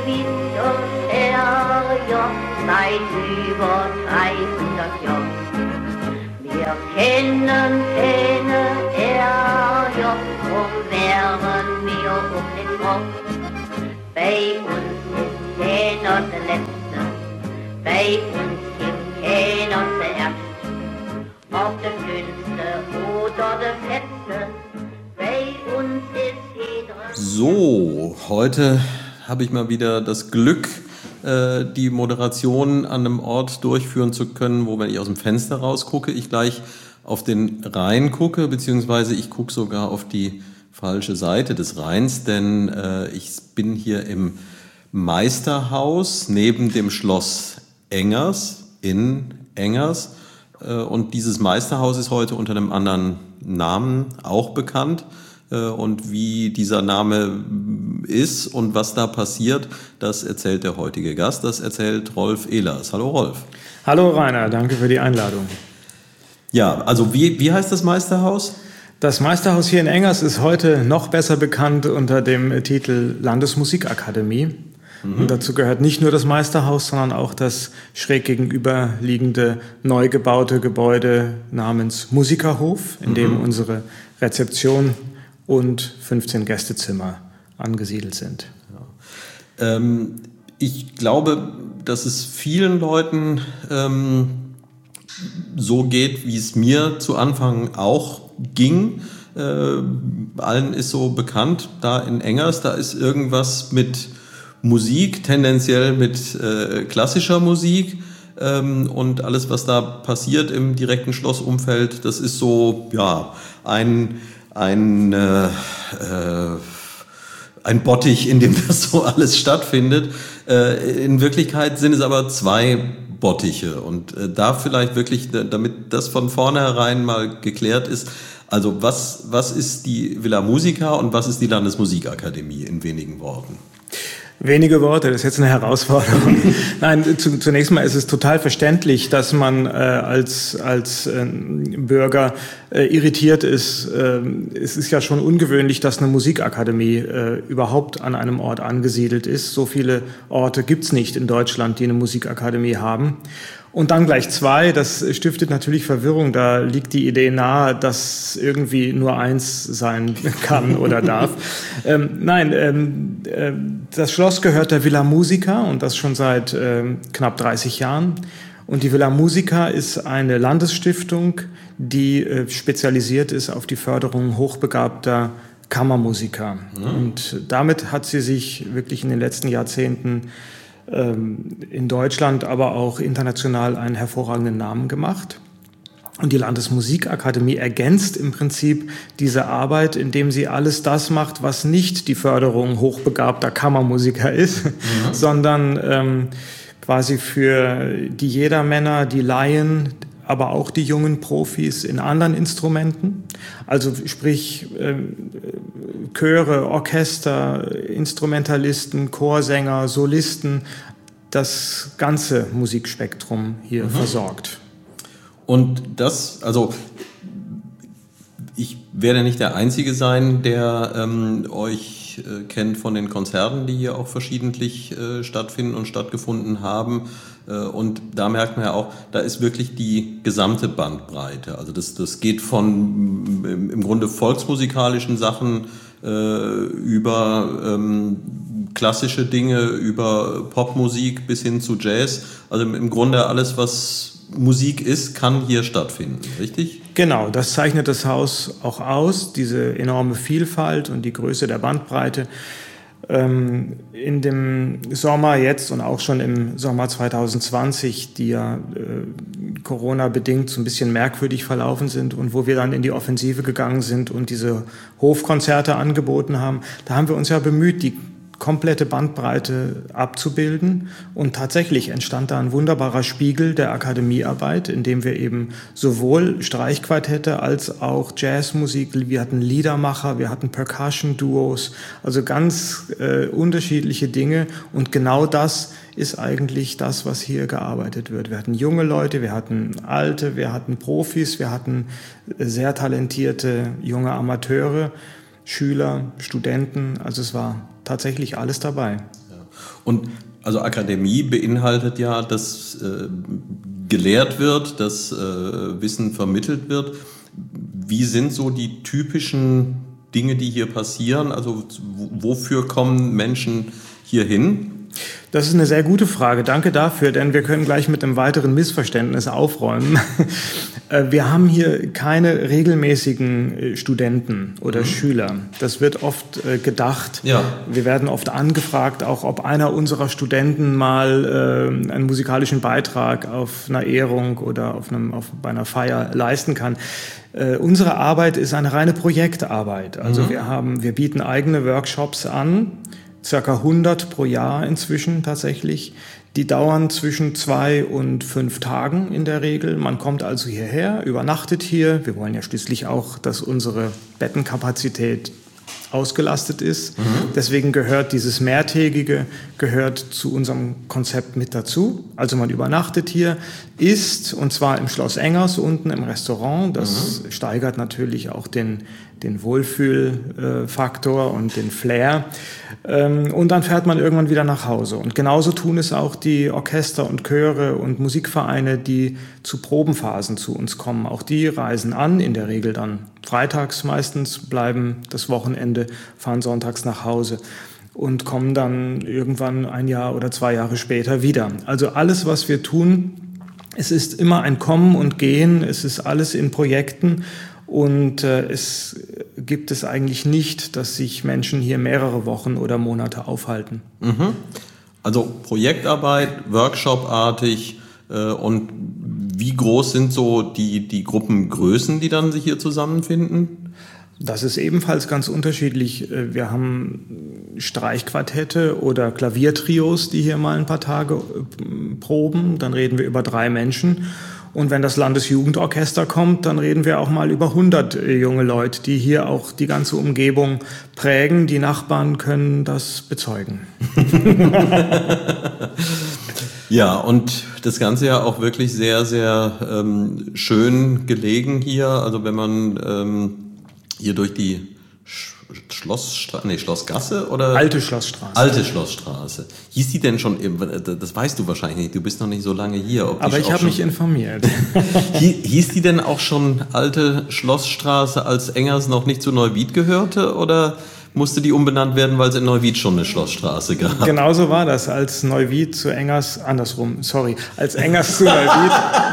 bisher ja seit über 300 Jahren. Wir kennen keine ja, drum wären wir um den Rock. Bei uns ist keiner der Letzte, bei uns gibt keiner der Erste. Ob der Dünnste oder der Fetzte, bei uns ist jeder... So, heute habe ich mal wieder das Glück, die Moderation an einem Ort durchführen zu können, wo, wenn ich aus dem Fenster rausgucke, ich gleich auf den Rhein gucke, beziehungsweise ich gucke sogar auf die falsche Seite des Rheins, denn ich bin hier im Meisterhaus neben dem Schloss Engers in Engers, und dieses Meisterhaus ist heute unter einem anderen Namen auch bekannt. Und wie dieser Name ist und was da passiert, das erzählt der heutige Gast, das erzählt Rolf Ehlers. Hallo Rolf. Hallo Rainer, danke für die Einladung. Ja, also wie heißt das Meisterhaus? Das Meisterhaus hier in Engers ist heute noch besser bekannt unter dem Titel Landesmusikakademie. Und dazu gehört nicht nur das Meisterhaus, sondern auch das schräg gegenüberliegende neu gebaute Gebäude namens Musikerhof, in dem unsere Rezeption und 15 Gästezimmer angesiedelt sind. Ja. Ich glaube, dass es vielen Leuten so geht, wie es mir zu Anfang auch ging. Allen ist so bekannt, da in Engers, da ist irgendwas mit Musik, tendenziell mit klassischer Musik, und alles, was da passiert im direkten Schlossumfeld, das ist so, ja, ein Bottich, in dem das so alles stattfindet. In Wirklichkeit sind es aber zwei Bottiche, und da vielleicht wirklich, damit das von vornherein mal geklärt ist, also was ist die Villa Musica und was ist die Landesmusikakademie in wenigen Worten? Wenige Worte, das ist jetzt eine Herausforderung. Nein, zunächst mal ist es total verständlich, dass man als Bürger irritiert ist. Es ist ja schon ungewöhnlich, dass eine Musikakademie überhaupt an einem Ort angesiedelt ist. So viele Orte gibt's nicht in Deutschland, die eine Musikakademie haben. Und dann gleich zwei, das stiftet natürlich Verwirrung. Da liegt die Idee nahe, dass irgendwie nur eins sein kann oder darf. Das Schloss gehört der Villa Musica, und das schon seit knapp 30 Jahren. Und die Villa Musica ist eine Landesstiftung, die spezialisiert ist auf die Förderung hochbegabter Kammermusiker. Und damit hat sie sich wirklich in den letzten Jahrzehnten in Deutschland, aber auch international einen hervorragenden Namen gemacht. Und die Landesmusikakademie ergänzt im Prinzip diese Arbeit, indem sie alles das macht, was nicht die Förderung hochbegabter Kammermusiker ist, sondern quasi für die Jedermänner, die Laien, aber auch die jungen Profis in anderen Instrumenten, also sprich Chöre, Orchester, Instrumentalisten, Chorsänger, Solisten, das ganze Musikspektrum hier versorgt. Und das, also ich werde nicht der Einzige sein, der euch kennt von den Konzerten, die hier auch verschiedentlich stattfinden und stattgefunden haben. Und da merkt man ja auch, da ist wirklich die gesamte Bandbreite. Also das geht von im Grunde volksmusikalischen Sachen über klassische Dinge, über Popmusik bis hin zu Jazz. Also im Grunde alles, was Musik ist, kann hier stattfinden, richtig? Genau, das zeichnet das Haus auch aus, diese enorme Vielfalt und die Größe der Bandbreite. In dem Sommer jetzt und auch schon im Sommer 2020, die ja Corona-bedingt so ein bisschen merkwürdig verlaufen sind und wo wir dann in die Offensive gegangen sind und diese Hofkonzerte angeboten haben, da haben wir uns ja bemüht, die komplette Bandbreite abzubilden, und tatsächlich entstand da ein wunderbarer Spiegel der Akademiearbeit, in dem wir eben sowohl Streichquartette als auch Jazzmusik, wir hatten Liedermacher, wir hatten Percussion-Duos, also ganz unterschiedliche Dinge, und genau das ist eigentlich das, was hier gearbeitet wird. Wir hatten junge Leute, wir hatten Alte, wir hatten Profis, wir hatten sehr talentierte junge Amateure, Schüler, Studenten, also es war tatsächlich alles dabei. Ja. Und also Akademie beinhaltet ja, dass gelehrt wird, dass Wissen vermittelt wird. Wie sind so die typischen Dinge, die hier passieren? Also wofür kommen Menschen hier hin? Das ist eine sehr gute Frage. Danke dafür, denn wir können gleich mit einem weiteren Missverständnis aufräumen. Wir haben hier keine regelmäßigen Studenten oder Schüler. Das wird oft gedacht. Ja. Wir werden oft angefragt, auch ob einer unserer Studenten mal einen musikalischen Beitrag auf einer Ehrung oder bei einer Feier leisten kann. Unsere Arbeit ist eine reine Projektarbeit. Also wir bieten eigene Workshops an, circa 100 pro Jahr inzwischen tatsächlich. Die dauern zwischen 2 und 5 Tagen in der Regel. Man kommt also hierher, übernachtet hier. Wir wollen ja schließlich auch, dass unsere Bettenkapazität ausgelastet ist. Deswegen gehört dieses Mehrtägige zu unserem Konzept mit dazu. Also man übernachtet hier, isst, und zwar im Schloss Engers unten im Restaurant. Das steigert natürlich auch den Wohlfühlfaktor und den Flair. Und dann fährt man irgendwann wieder nach Hause. Und genauso tun es auch die Orchester und Chöre und Musikvereine, die zu Probenphasen zu uns kommen. Auch die reisen an, in der Regel dann freitags meistens, bleiben das Wochenende, fahren sonntags nach Hause und kommen dann irgendwann 1 Jahr oder 2 Jahre später wieder. Also alles, was wir tun, es ist immer ein Kommen und Gehen, es ist alles in Projekten. Und es gibt es eigentlich nicht, dass sich Menschen hier mehrere Wochen oder Monate aufhalten. Also Projektarbeit, Workshop-artig. Und wie groß sind so die Gruppengrößen, die dann sich hier zusammenfinden? Das ist ebenfalls ganz unterschiedlich. Wir haben Streichquartette oder Klaviertrios, die hier mal ein paar Tage proben. Dann reden wir über 3 Menschen. Und wenn das Landesjugendorchester kommt, dann reden wir auch mal über 100 junge Leute, die hier auch die ganze Umgebung prägen. Die Nachbarn können das bezeugen. Ja, und das Ganze ja auch wirklich sehr, sehr schön gelegen hier. Also wenn man hier durch die Schlossgasse oder? Alte Schlossstraße. Alte Schlossstraße. Hieß die denn schon, das weißt du wahrscheinlich nicht, du bist noch nicht so lange hier. Aber ich habe mich informiert. Hieß die denn auch schon Alte Schlossstraße, als Engers noch nicht zu Neuwied gehörte, oder musste die umbenannt werden, weil es in Neuwied schon eine Schlossstraße gab? Genauso war das, als Neuwied zu Engers, als Engers zu Neuwied...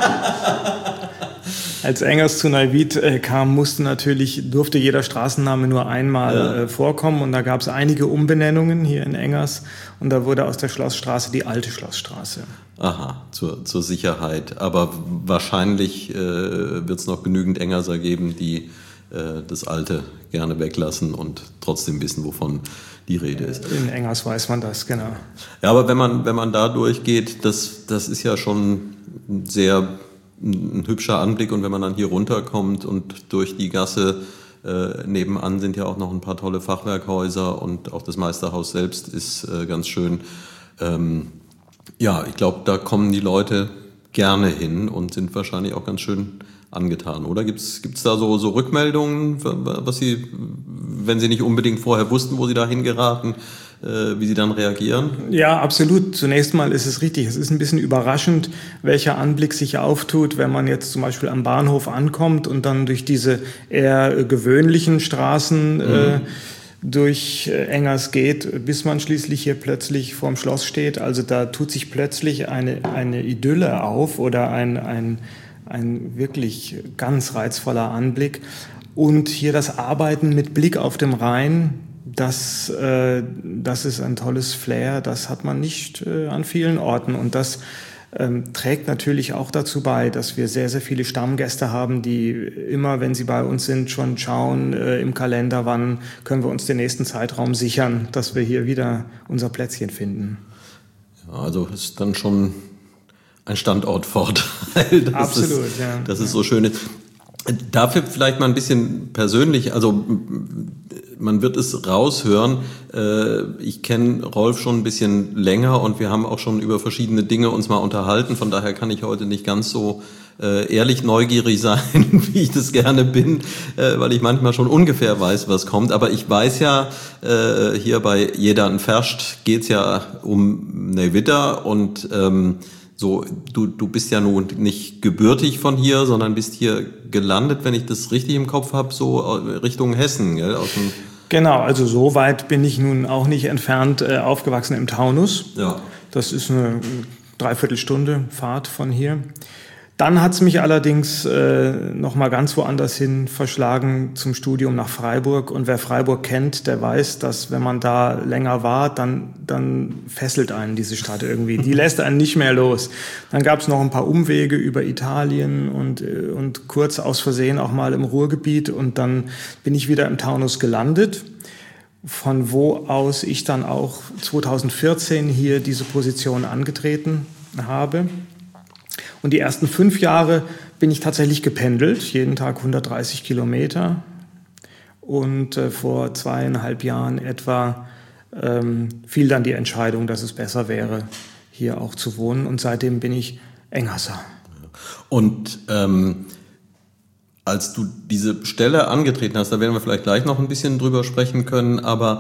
Als Engers zu Neuwied kam, durfte jeder Straßenname nur einmal vorkommen, und da gab es einige Umbenennungen hier in Engers, und da wurde aus der Schlossstraße die Alte Schlossstraße. Aha, zur Sicherheit. Aber wahrscheinlich wird es noch genügend Engerser geben, die das Alte gerne weglassen und trotzdem wissen, wovon die Rede ist. In Engers weiß man das, genau. Ja, aber wenn man da durchgeht, das ist ja schon ein hübscher Anblick, und wenn man dann hier runterkommt und durch die Gasse nebenan sind ja auch noch ein paar tolle Fachwerkhäuser, und auch das Meisterhaus selbst ist ganz schön. Ja, ich glaube, da kommen die Leute gerne hin und sind wahrscheinlich auch ganz schön angetan, oder? Gibt's da so Rückmeldungen, was Sie, wenn Sie nicht unbedingt vorher wussten, wo Sie da hingeraten, wie Sie dann reagieren? Ja, absolut. Zunächst mal ist es richtig. Es ist ein bisschen überraschend, welcher Anblick sich auftut, wenn man jetzt zum Beispiel am Bahnhof ankommt und dann durch diese eher gewöhnlichen Straßen durch Engers geht, bis man schließlich hier plötzlich vorm Schloss steht. Also da tut sich plötzlich eine Idylle auf oder ein wirklich ganz reizvoller Anblick. Und hier das Arbeiten mit Blick auf dem Rhein, das ist ein tolles Flair, das hat man nicht an vielen Orten, und das trägt natürlich auch dazu bei, dass wir sehr, sehr viele Stammgäste haben, die immer, wenn sie bei uns sind, schon schauen im Kalender, wann können wir uns den nächsten Zeitraum sichern, dass wir hier wieder unser Plätzchen finden. Ja, also ist dann schon ein Standortvorteil, Absolut, dass es so schön ist. Dafür vielleicht mal ein bisschen persönlich, also man wird es raushören, ich kenne Rolf schon ein bisschen länger, und wir haben auch schon über verschiedene Dinge uns mal unterhalten, von daher kann ich heute nicht ganz so ehrlich neugierig sein, wie ich das gerne bin, weil ich manchmal schon ungefähr weiß, was kommt. Aber ich weiß ja, hier bei Jedan Ferscht geht's ja um Neyvitta und so, du bist ja nun nicht gebürtig von hier, sondern bist hier gelandet, wenn ich das richtig im Kopf habe, so Richtung Hessen, gell? Genau, also so weit bin ich nun auch nicht entfernt, aufgewachsen im Taunus. Ja. Das ist eine Dreiviertelstunde Fahrt von hier. Dann hat es mich allerdings noch mal ganz woanders hin verschlagen zum Studium nach Freiburg. Und wer Freiburg kennt, der weiß, dass wenn man da länger war, dann fesselt einen diese Stadt irgendwie. Die lässt einen nicht mehr los. Dann gab es noch ein paar Umwege über Italien und kurz aus Versehen auch mal im Ruhrgebiet. Und dann bin ich wieder im Taunus gelandet, von wo aus ich dann auch 2014 hier diese Position angetreten habe. Und die ersten 5 Jahre bin ich tatsächlich gependelt, jeden Tag 130 Kilometer. Und vor 2,5 Jahren etwa fiel dann die Entscheidung, dass es besser wäre, hier auch zu wohnen. Und seitdem bin ich Engerser. Und als du diese Stelle angetreten hast, da werden wir vielleicht gleich noch ein bisschen drüber sprechen können, aber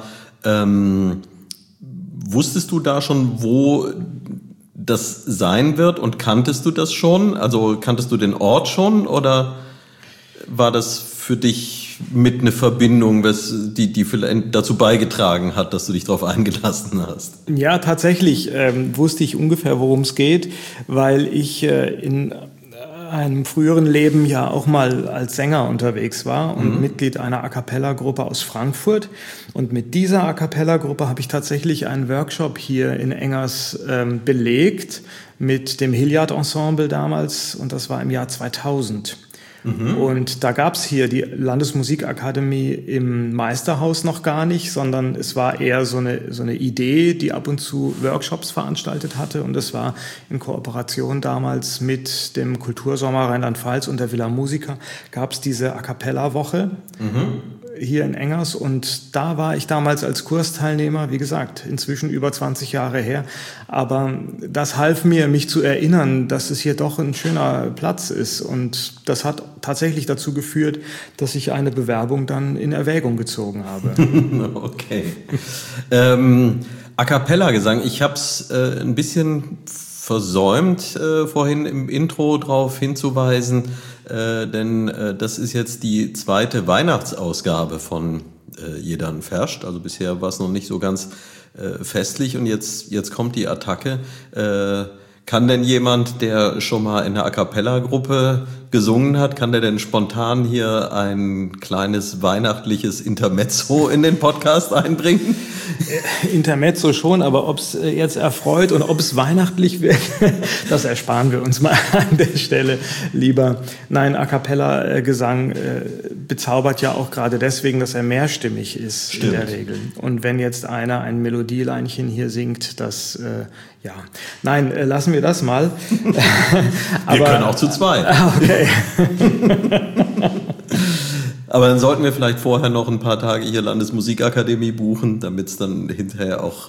wusstest du da schon, wo das sein wird und kanntest du das schon? Also kanntest du den Ort schon oder war das für dich mit eine Verbindung, die vielleicht dazu beigetragen hat, dass du dich darauf eingelassen hast? Ja, tatsächlich wusste ich ungefähr, worum es geht, weil ich in einem früheren Leben ja auch mal als Sänger unterwegs war und Mitglied einer A-Cappella-Gruppe aus Frankfurt. Und mit dieser A-Cappella-Gruppe habe ich tatsächlich einen Workshop hier in Engers belegt mit dem Hilliard-Ensemble damals und das war im Jahr 2000. Und da gab es hier die Landesmusikakademie im Meisterhaus noch gar nicht, sondern es war eher so eine Idee, die ab und zu Workshops veranstaltet hatte. Und es war in Kooperation damals mit dem Kultursommer Rheinland-Pfalz und der Villa Musica gab es diese A-Cappella-Woche hier in Engers. Und da war ich damals als Kursteilnehmer, wie gesagt, inzwischen über 20 Jahre her. Aber das half mir, mich zu erinnern, dass es hier doch ein schöner Platz ist. Und das hat tatsächlich dazu geführt, dass ich eine Bewerbung dann in Erwägung gezogen habe. Okay. A-Cappella-Gesang, ich habe es ein bisschen versäumt, vorhin im Intro darauf hinzuweisen, denn das ist jetzt die 2. Weihnachtsausgabe von Jedan Ferscht. Also bisher war es noch nicht so ganz festlich und jetzt kommt die Attacke. Kann denn jemand, der schon mal in einer A-Cappella-Gruppe gesungen hat, kann der denn spontan hier ein kleines weihnachtliches Intermezzo in den Podcast einbringen? Intermezzo schon, aber ob es jetzt erfreut und ob es weihnachtlich wird, das ersparen wir uns mal an der Stelle lieber. Nein, A-Cappella-Gesang bezaubert ja auch gerade deswegen, dass er mehrstimmig ist. Stimmt. In der Regel. Und wenn jetzt einer ein Melodieleinchen hier singt, das ja, nein, lassen wir das mal. Wir können auch zu zweit. Okay. Aber dann sollten wir vielleicht vorher noch ein paar Tage hier Landesmusikakademie buchen, damit es dann hinterher auch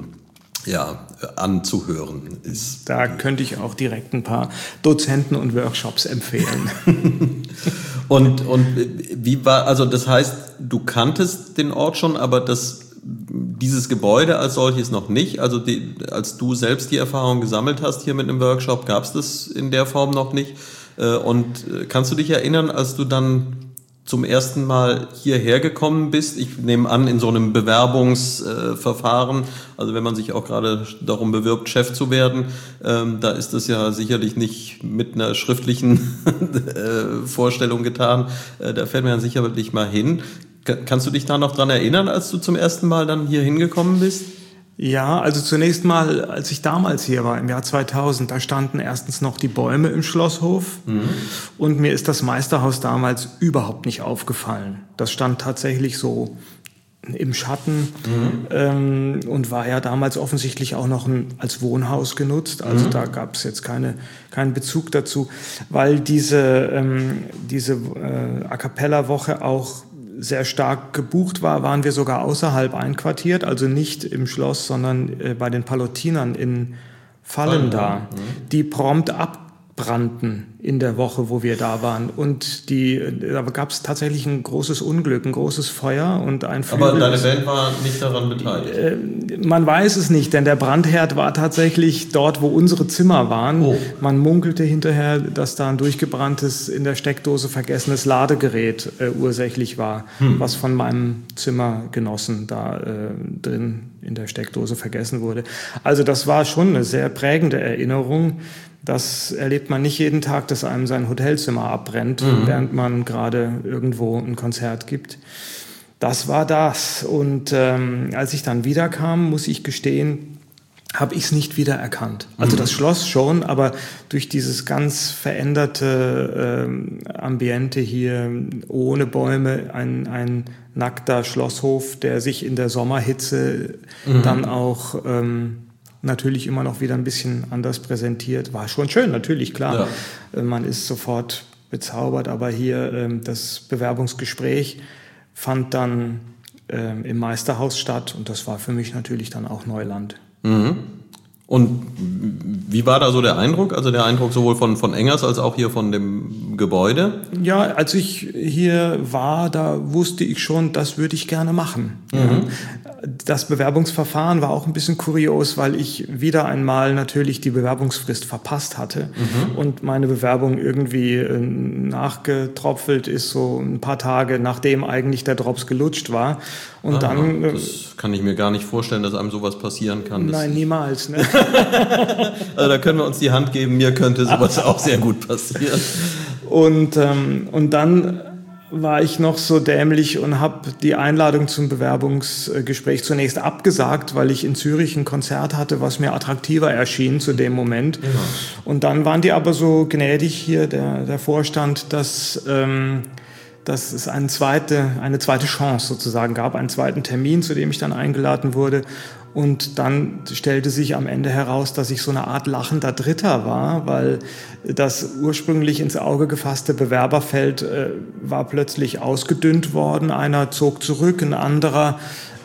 anzuhören ist. Da könnte ich auch direkt ein paar Dozenten und Workshops empfehlen. Und wie war, also das heißt, du kanntest den Ort schon, aber dieses Gebäude als solches noch nicht. Also als du selbst die Erfahrung gesammelt hast hier mit einem Workshop, gab es das in der Form noch nicht. Und kannst du dich erinnern, als du dann zum ersten Mal hierher gekommen bist? Ich nehme an, in so einem Bewerbungsverfahren, also wenn man sich auch gerade darum bewirbt, Chef zu werden, da ist das ja sicherlich nicht mit einer schriftlichen Vorstellung getan. Da fährt man ja sicherlich mal hin. Kannst du dich da noch dran erinnern, als du zum ersten Mal dann hier hingekommen bist? Ja, also zunächst mal, als ich damals hier war, im Jahr 2000, da standen erstens noch die Bäume im Schlosshof und mir ist das Meisterhaus damals überhaupt nicht aufgefallen. Das stand tatsächlich so im Schatten und war ja damals offensichtlich auch noch als Wohnhaus genutzt. Also da gab es jetzt keinen Bezug dazu, weil diese A-Cappella-Woche auch sehr stark gebucht war, waren wir sogar außerhalb einquartiert, also nicht im Schloss, sondern bei den Palutinern in Fallen da, die prompt abbrannten in der Woche, wo wir da waren. Und da gab es tatsächlich ein großes Unglück, ein großes Feuer und ein Flügel. Aber deine Band war nicht daran beteiligt? Man weiß es nicht, denn der Brandherd war tatsächlich dort, wo unsere Zimmer waren. Oh. Man munkelte hinterher, dass da ein durchgebranntes, in der Steckdose vergessenes Ladegerät ursächlich war, was von meinem Zimmergenossen da drin in der Steckdose vergessen wurde. Also das war schon eine sehr prägende Erinnerung. Das erlebt man nicht jeden Tag, dass einem sein Hotelzimmer abbrennt, während man gerade irgendwo ein Konzert gibt. Das war das. Und als ich dann wiederkam, muss ich gestehen, habe ich es nicht wiedererkannt. Also das Schloss schon, aber durch dieses ganz veränderte Ambiente hier, ohne Bäume, ein nackter Schlosshof, der sich in der Sommerhitze dann auch natürlich immer noch wieder ein bisschen anders präsentiert. War schon schön, natürlich, klar. Ja. Man ist sofort bezaubert, aber hier das Bewerbungsgespräch fand dann im Meisterhaus statt und das war für mich natürlich dann auch Neuland. Mhm. Und wie war da so der Eindruck? Also der Eindruck sowohl von Engers als auch hier von dem Gebäude? Ja, als ich hier war, da wusste ich schon, das würde ich gerne machen. Ja. Das Bewerbungsverfahren war auch ein bisschen kurios, weil ich wieder einmal natürlich die Bewerbungsfrist verpasst hatte und meine Bewerbung irgendwie nachgetropfelt ist, so ein paar Tage nachdem eigentlich der Drops gelutscht war. Und dann, das kann ich mir gar nicht vorstellen, dass einem sowas passieren kann. Nein, niemals. Ne? Also da können wir uns die Hand geben, mir könnte sowas auch sehr gut passieren. Und dann war ich noch so dämlich und habe die Einladung zum Bewerbungsgespräch zunächst abgesagt, weil ich in Zürich ein Konzert hatte, was mir attraktiver erschien zu dem Moment. Ja. Und dann waren die aber so gnädig hier, der Vorstand, dass es eine zweite Chance sozusagen gab, einen zweiten Termin, zu dem ich dann eingeladen wurde. Und dann stellte sich am Ende heraus, dass ich so eine Art lachender Dritter war, weil das ursprünglich ins Auge gefasste Bewerberfeld war plötzlich ausgedünnt worden. Einer zog zurück, ein anderer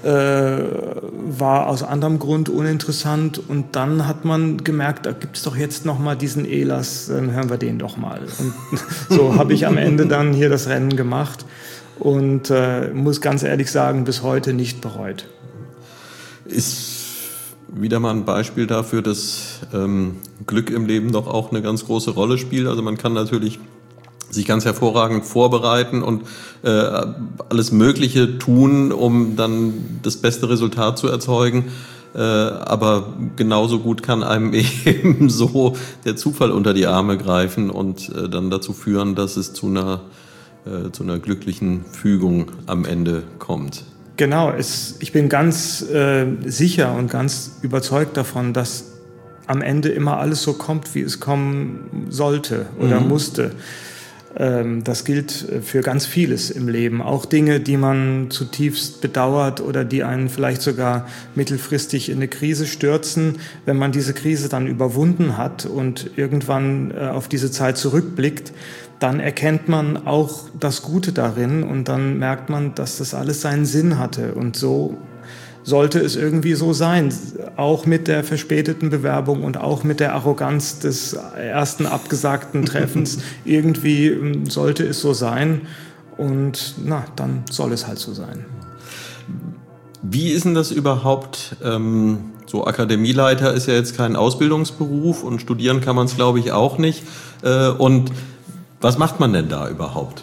war aus anderem Grund uninteressant. Und dann hat man gemerkt, da gibt es doch jetzt noch mal diesen Elas, dann hören wir den doch mal. Und so habe ich am Ende dann hier das Rennen gemacht und muss ganz ehrlich sagen, bis heute nicht bereut. Ist wieder mal ein Beispiel dafür, dass Glück im Leben doch auch eine ganz große Rolle spielt. Also man kann natürlich sich ganz hervorragend vorbereiten und alles Mögliche tun, um dann das beste Resultat zu erzeugen. Aber genauso gut kann einem eben so der Zufall unter die Arme greifen und dann dazu führen, dass es zu einer glücklichen Fügung am Ende kommt. Genau, ich bin ganz sicher und ganz überzeugt davon, dass am Ende immer alles so kommt, wie es kommen sollte oder musste. Das gilt für ganz vieles im Leben. Auch Dinge, die man zutiefst bedauert oder die einen vielleicht sogar mittelfristig in eine Krise stürzen. Wenn man diese Krise dann überwunden hat und irgendwann auf diese Zeit zurückblickt, dann erkennt man auch das Gute darin und dann merkt man, dass das alles seinen Sinn hatte. Und so sollte es irgendwie so sein, auch mit der verspäteten Bewerbung und auch mit der Arroganz des ersten abgesagten Treffens. Irgendwie sollte es so sein und dann soll es halt so sein. Wie ist denn das überhaupt? So Akademieleiter ist ja jetzt kein Ausbildungsberuf und studieren kann man es, glaube ich, auch nicht. Und was macht man denn da überhaupt?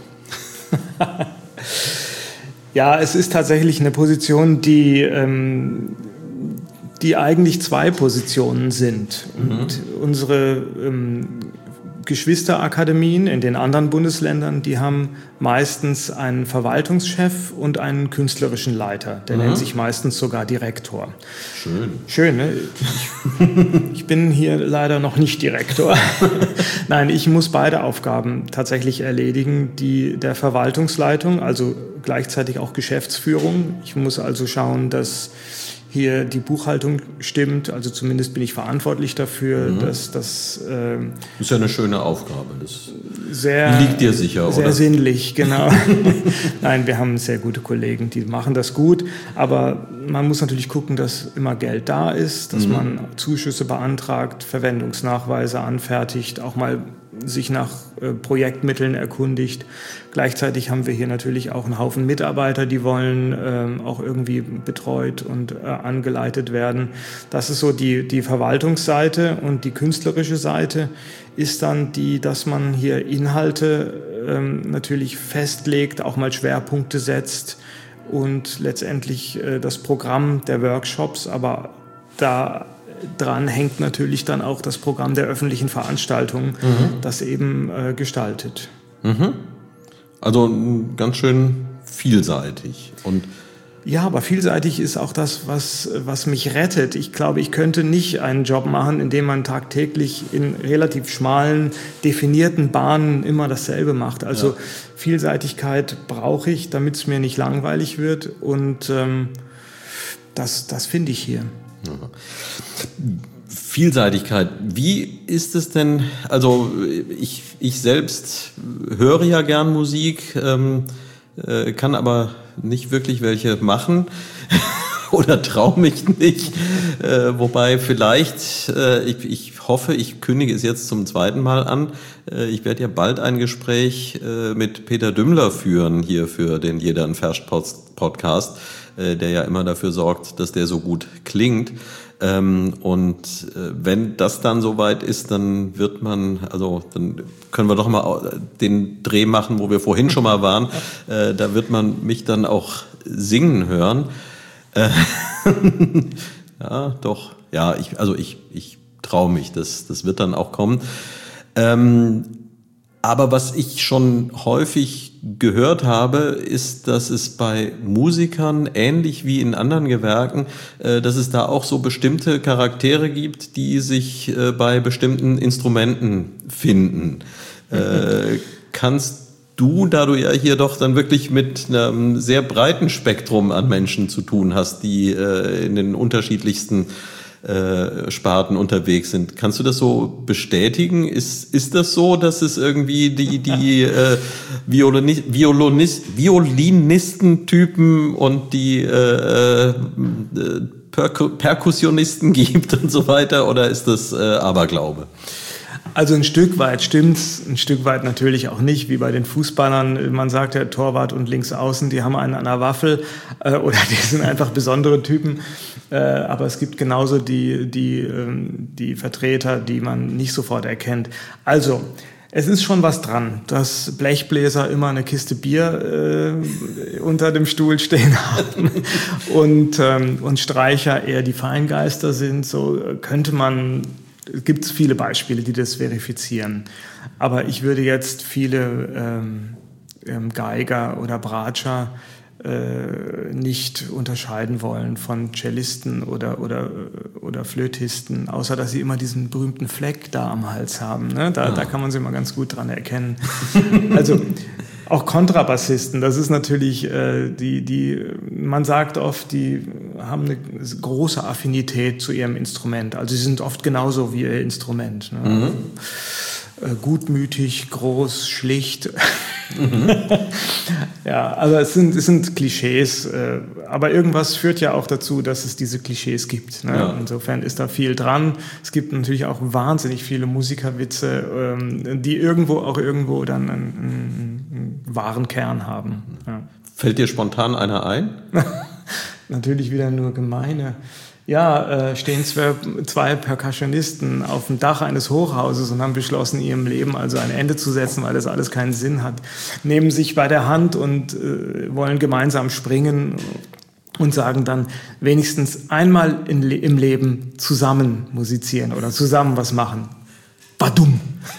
Ja, es ist tatsächlich eine Position, die eigentlich zwei Positionen sind. Und unsere Geschwisterakademien in den anderen Bundesländern, die haben meistens einen Verwaltungschef und einen künstlerischen Leiter. Der nennt sich meistens sogar Direktor. Schön, ne? Ich bin hier leider noch nicht Direktor. Nein, ich muss beide Aufgaben tatsächlich erledigen. Die der Verwaltungsleitung, also gleichzeitig auch Geschäftsführung. Ich muss also schauen, dass hier die Buchhaltung stimmt, also zumindest bin ich verantwortlich dafür, dass das... ist ja eine schöne Aufgabe, das sehr, liegt dir sicher, sehr oder? Sehr sinnlich, genau. Nein, wir haben sehr gute Kollegen, die machen das gut, aber man muss natürlich gucken, dass immer Geld da ist, dass man Zuschüsse beantragt, Verwendungsnachweise anfertigt, auch mal sich nach Projektmitteln erkundigt. Gleichzeitig haben wir hier natürlich auch einen Haufen Mitarbeiter, die wollen auch irgendwie betreut und angeleitet werden. Das ist so die Verwaltungsseite, und die künstlerische Seite ist dann die, dass man hier Inhalte natürlich festlegt, auch mal Schwerpunkte setzt und letztendlich das Programm der Workshops, aber da dran hängt natürlich dann auch das Programm der öffentlichen Veranstaltungen, das eben gestaltet. Also ganz schön vielseitig. Und ja, aber vielseitig ist auch das, was mich rettet. Ich glaube, ich könnte nicht einen Job machen, in dem man tagtäglich in relativ schmalen, definierten Bahnen immer dasselbe macht. Also Vielseitigkeit brauche ich, damit es mir nicht langweilig wird, und das finde ich hier. Vielseitigkeit. Wie ist es denn, also ich selbst höre ja gern Musik, kann aber nicht wirklich welche machen oder traue mich nicht. Wobei vielleicht, ich hoffe, ich kündige es jetzt zum zweiten Mal an, ich werde ja bald ein Gespräch mit Peter Dümmler führen hier für den Jeder ein Vers Podcast, der ja immer dafür sorgt, dass der so gut klingt. Und wenn das dann soweit ist, dann dann können wir doch mal den Dreh machen, wo wir vorhin schon mal waren. Da wird man mich dann auch singen hören. Ja, doch. Ja, ich traue mich, das wird dann auch kommen. Aber was ich schon häufig gehört habe, ist, dass es bei Musikern, ähnlich wie in anderen Gewerken, dass es da auch so bestimmte Charaktere gibt, die sich bei bestimmten Instrumenten finden. Kannst du, da du ja hier doch dann wirklich mit einem sehr breiten Spektrum an Menschen zu tun hast, die in den unterschiedlichsten Sparten unterwegs sind. Kannst du das so bestätigen? Ist das so, dass es irgendwie die Violinistentypen und die Perkussionisten gibt und so weiter, oder ist das Aberglaube? Also ein Stück weit stimmt's, ein Stück weit natürlich auch nicht, wie bei den Fußballern. Man sagt ja, Torwart und Linksaußen, die haben einen an der Waffel, oder die sind einfach besondere Typen. Aber es gibt genauso die Vertreter, die man nicht sofort erkennt. Also, es ist schon was dran, dass Blechbläser immer eine Kiste Bier unter dem Stuhl stehen haben und Streicher eher die Feingeister sind. So gibt es viele Beispiele, die das verifizieren. Aber ich würde jetzt viele Geiger oder Bratscher nicht unterscheiden wollen von Cellisten oder Flötisten, außer dass sie immer diesen berühmten Fleck da am Hals haben. Ne? Da kann man sie immer ganz gut dran erkennen. Also auch Kontrabassisten, das ist natürlich, man sagt oft, die haben eine große Affinität zu ihrem Instrument. Also sie sind oft genauso wie ihr Instrument. Ne? Gutmütig, groß, schlicht. Ja, also es sind Klischees, aber irgendwas führt ja auch dazu, dass es diese Klischees gibt. Ne? Ja. Insofern ist da viel dran. Es gibt natürlich auch wahnsinnig viele Musikerwitze, die irgendwo dann einen wahren Kern haben. Ja. Fällt dir spontan einer ein? Natürlich wieder nur gemeine. Ja, stehen zwei Percussionisten auf dem Dach eines Hochhauses und haben beschlossen, ihrem Leben also ein Ende zu setzen, weil das alles keinen Sinn hat. Nehmen sich bei der Hand und wollen gemeinsam springen und sagen dann wenigstens einmal im Leben zusammen musizieren oder zusammen was machen. Badum!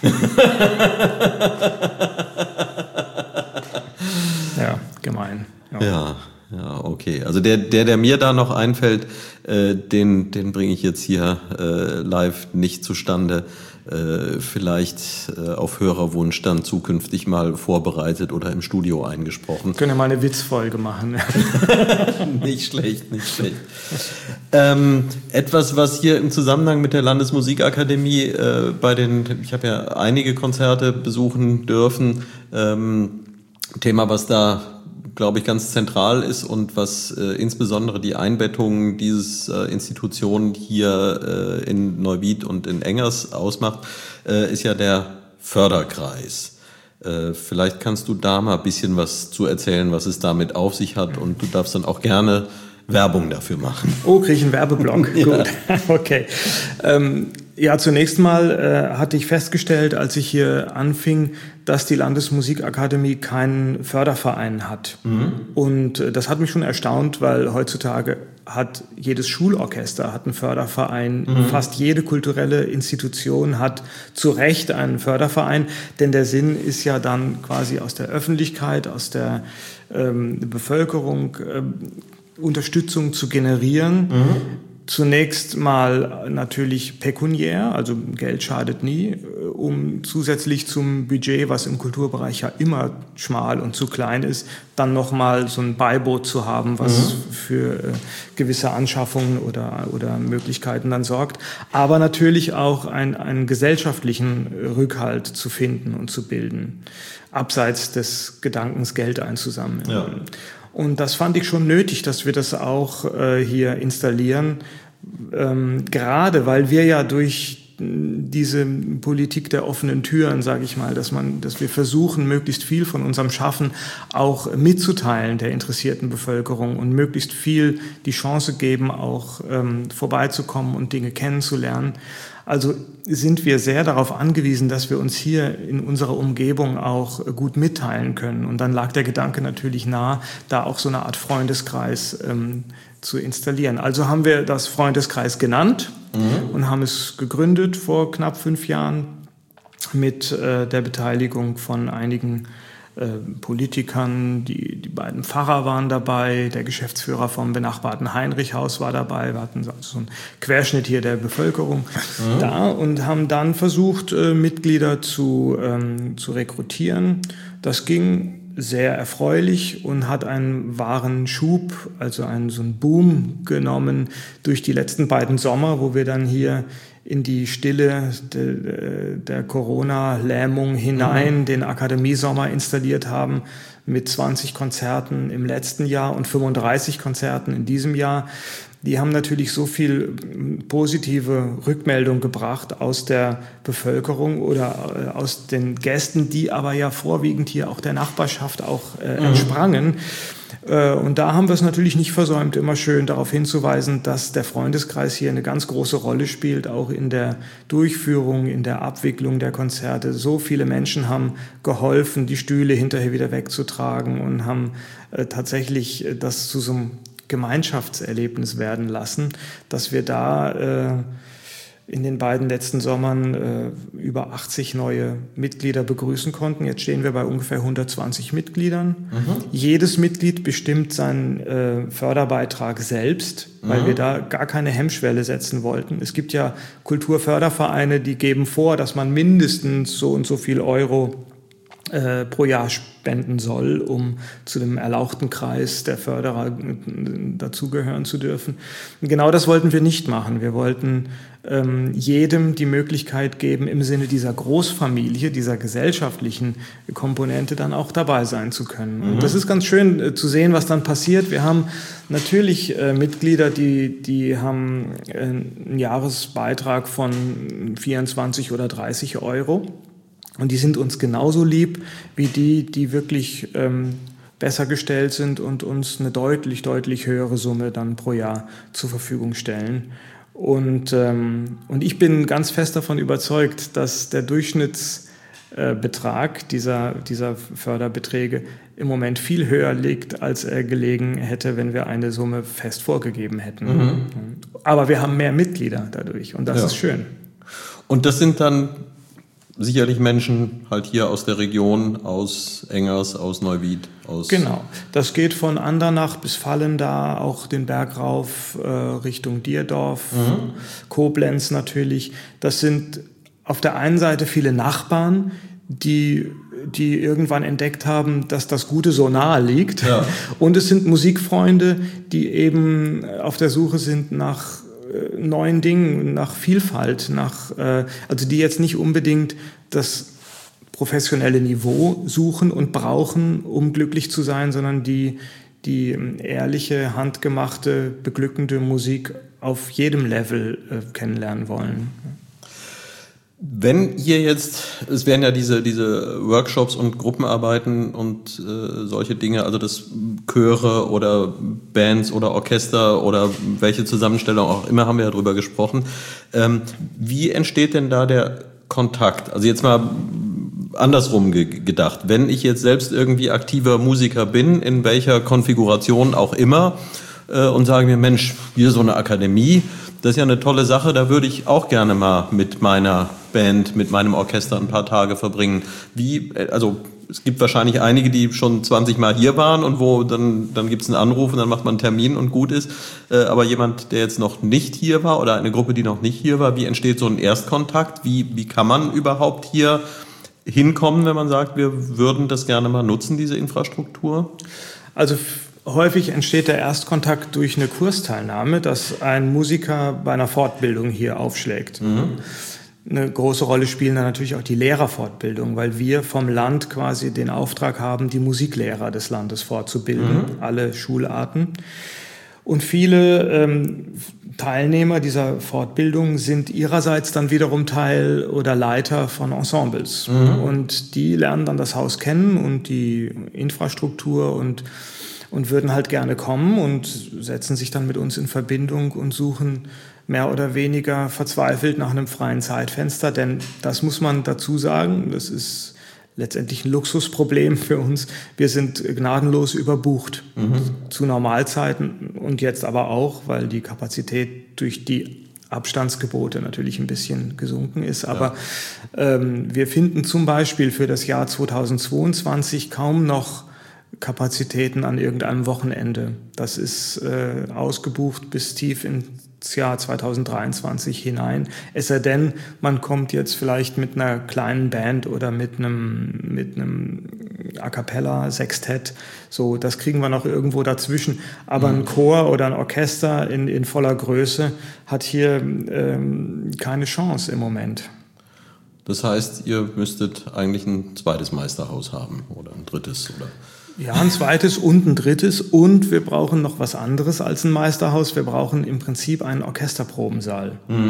Ja, gemein. Ja. Ja, okay. Also der mir da noch einfällt, den bringe ich jetzt hier live nicht zustande. Vielleicht auf Hörerwunsch dann zukünftig mal vorbereitet oder im Studio eingesprochen. Können wir mal eine Witzfolge machen. Nicht schlecht, nicht schlecht. Etwas, was hier im Zusammenhang mit der Landesmusikakademie ich habe ja einige Konzerte besuchen dürfen, Thema, was da glaube ich, ganz zentral ist und was insbesondere die Einbettung dieses Institutionen hier in Neuwied und in Engers ausmacht, ist ja der Förderkreis. Vielleicht kannst du da mal ein bisschen was zu erzählen, was es damit auf sich hat, und du darfst dann auch gerne Werbung dafür machen. Oh, kriege ich einen Werbeblock? Ja. Gut, okay. Ja, zunächst mal hatte ich festgestellt, als ich hier anfing, dass die Landesmusikakademie keinen Förderverein hat. Mhm. Und das hat mich schon erstaunt, weil heutzutage hat jedes Schulorchester hat einen Förderverein. Mhm. Fast jede kulturelle Institution hat zu Recht einen Förderverein, denn der Sinn ist ja dann quasi aus der Öffentlichkeit, aus der Bevölkerung Unterstützung zu generieren. Mhm. Zunächst mal natürlich pekuniär, also Geld schadet nie, um zusätzlich zum Budget, was im Kulturbereich ja immer schmal und zu klein ist, dann nochmal so ein Beiboot zu haben, was für gewisse Anschaffungen oder Möglichkeiten dann sorgt. Aber natürlich auch einen gesellschaftlichen Rückhalt zu finden und zu bilden, abseits des Gedankens, Geld einzusammeln. Ja. Und das fand ich schon nötig, dass wir das auch hier installieren, gerade weil wir ja durch diese Politik der offenen Türen, sage ich mal, dass wir versuchen, möglichst viel von unserem Schaffen auch mitzuteilen der interessierten Bevölkerung und möglichst viel die Chance geben, auch vorbeizukommen und Dinge kennenzulernen. Also sind wir sehr darauf angewiesen, dass wir uns hier in unserer Umgebung auch gut mitteilen können. Und dann lag der Gedanke natürlich nahe, da auch so eine Art Freundeskreis zu installieren. Also haben wir das Freundeskreis genannt und haben es gegründet vor knapp 5 Jahren mit der Beteiligung von einigen Politikern, die beiden Pfarrer waren dabei, der Geschäftsführer vom benachbarten Heinrichhaus war dabei. Wir hatten also so einen Querschnitt hier der Bevölkerung da und haben dann versucht, Mitglieder zu rekrutieren. Das ging sehr erfreulich und hat einen wahren Schub, also so einen Boom genommen durch die letzten beiden Sommer, wo wir dann hier in die Stille der Corona-Lähmung hinein den Akademiesommer installiert haben mit 20 Konzerten im letzten Jahr und 35 Konzerten in diesem Jahr. Die haben natürlich so viel positive Rückmeldung gebracht aus der Bevölkerung oder aus den Gästen, die aber ja vorwiegend hier auch der Nachbarschaft auch entsprangen. Und da haben wir es natürlich nicht versäumt, immer schön darauf hinzuweisen, dass der Freundeskreis hier eine ganz große Rolle spielt, auch in der Durchführung, in der Abwicklung der Konzerte. So viele Menschen haben geholfen, die Stühle hinterher wieder wegzutragen und haben tatsächlich das zu so einem Gemeinschaftserlebnis werden lassen, dass wir da in den beiden letzten Sommern über 80 neue Mitglieder begrüßen konnten. Jetzt stehen wir bei ungefähr 120 Mitgliedern. Jedes Mitglied bestimmt seinen Förderbeitrag selbst, weil wir da gar keine Hemmschwelle setzen wollten. Es gibt ja Kulturfördervereine, die geben vor, dass man mindestens so und so viel Euro pro Jahr spenden soll, um zu dem erlauchten Kreis der Förderer dazugehören zu dürfen. Und genau das wollten wir nicht machen. Wir wollten jedem die Möglichkeit geben, im Sinne dieser Großfamilie, dieser gesellschaftlichen Komponente dann auch dabei sein zu können. Und das ist ganz schön zu sehen, was dann passiert. Wir haben natürlich Mitglieder, die haben einen Jahresbeitrag von 24 oder 30 Euro. Und die sind uns genauso lieb wie die wirklich besser gestellt sind und uns eine deutlich, deutlich höhere Summe dann pro Jahr zur Verfügung stellen. Und ich bin ganz fest davon überzeugt, dass der Durchschnittsbetrag dieser Förderbeträge im Moment viel höher liegt, als er gelegen hätte, wenn wir eine Summe fest vorgegeben hätten. Aber wir haben mehr Mitglieder dadurch und das ist schön. Und das sind dann sicherlich Menschen halt hier aus der Region, aus Engers, aus Neuwied, aus... Genau, das geht von Andernach bis Vallendar, auch den Berg rauf Richtung Dierdorf, Koblenz natürlich. Das sind auf der einen Seite viele Nachbarn, die irgendwann entdeckt haben, dass das Gute so nahe liegt. Ja. Und es sind Musikfreunde, die eben auf der Suche sind nach neuen Dingen, nach Vielfalt, also die jetzt nicht unbedingt das professionelle Niveau suchen und brauchen, um glücklich zu sein, sondern die ehrliche, handgemachte, beglückende Musik auf jedem Level kennenlernen wollen. Wenn hier jetzt, es werden ja diese Workshops und Gruppenarbeiten und solche Dinge, also das Chöre oder Bands oder Orchester oder welche Zusammenstellung auch immer, haben wir ja drüber gesprochen. Wie entsteht denn da der Kontakt? Also jetzt mal andersrum gedacht. Wenn ich jetzt selbst irgendwie aktiver Musiker bin, in welcher Konfiguration auch immer, und sage mir, Mensch, hier so eine Akademie, das ist ja eine tolle Sache, da würde ich auch gerne mal mit meiner Band, mit meinem Orchester ein paar Tage verbringen. Also es gibt wahrscheinlich einige, die schon 20 Mal hier waren und wo dann gibt es einen Anruf und dann macht man einen Termin und gut ist. Aber jemand, der jetzt noch nicht hier war oder eine Gruppe, die noch nicht hier war, wie entsteht so ein Erstkontakt? Wie kann man überhaupt hier hinkommen, wenn man sagt, wir würden das gerne mal nutzen, diese Infrastruktur? Also häufig entsteht der Erstkontakt durch eine Kursteilnahme, dass ein Musiker bei einer Fortbildung hier aufschlägt. Eine große Rolle spielen dann natürlich auch die Lehrerfortbildung, weil wir vom Land quasi den Auftrag haben, die Musiklehrer des Landes fortzubilden, alle Schularten. Und viele Teilnehmer dieser Fortbildung sind ihrerseits dann wiederum Teil oder Leiter von Ensembles. Und die lernen dann das Haus kennen und die Infrastruktur und würden halt gerne kommen und setzen sich dann mit uns in Verbindung und suchen mehr oder weniger verzweifelt nach einem freien Zeitfenster. Denn das muss man dazu sagen, das ist letztendlich ein Luxusproblem für uns. Wir sind gnadenlos überbucht zu Normalzeiten und jetzt aber auch, weil die Kapazität durch die Abstandsgebote natürlich ein bisschen gesunken ist. Aber wir finden zum Beispiel für das Jahr 2022 kaum noch Kapazitäten an irgendeinem Wochenende. Das ist ausgebucht bis tief ins Jahr 2023 hinein. Es sei denn, man kommt jetzt vielleicht mit einer kleinen Band oder mit einem A cappella Sextett. So, das kriegen wir noch irgendwo dazwischen. Aber ein Chor oder ein Orchester in voller Größe hat hier keine Chance im Moment. Das heißt, ihr müsstet eigentlich ein zweites Meisterhaus haben oder ein drittes, oder? Ja, ein zweites und ein drittes. Und wir brauchen noch was anderes als ein Meisterhaus. Wir brauchen im Prinzip einen Orchesterprobensaal.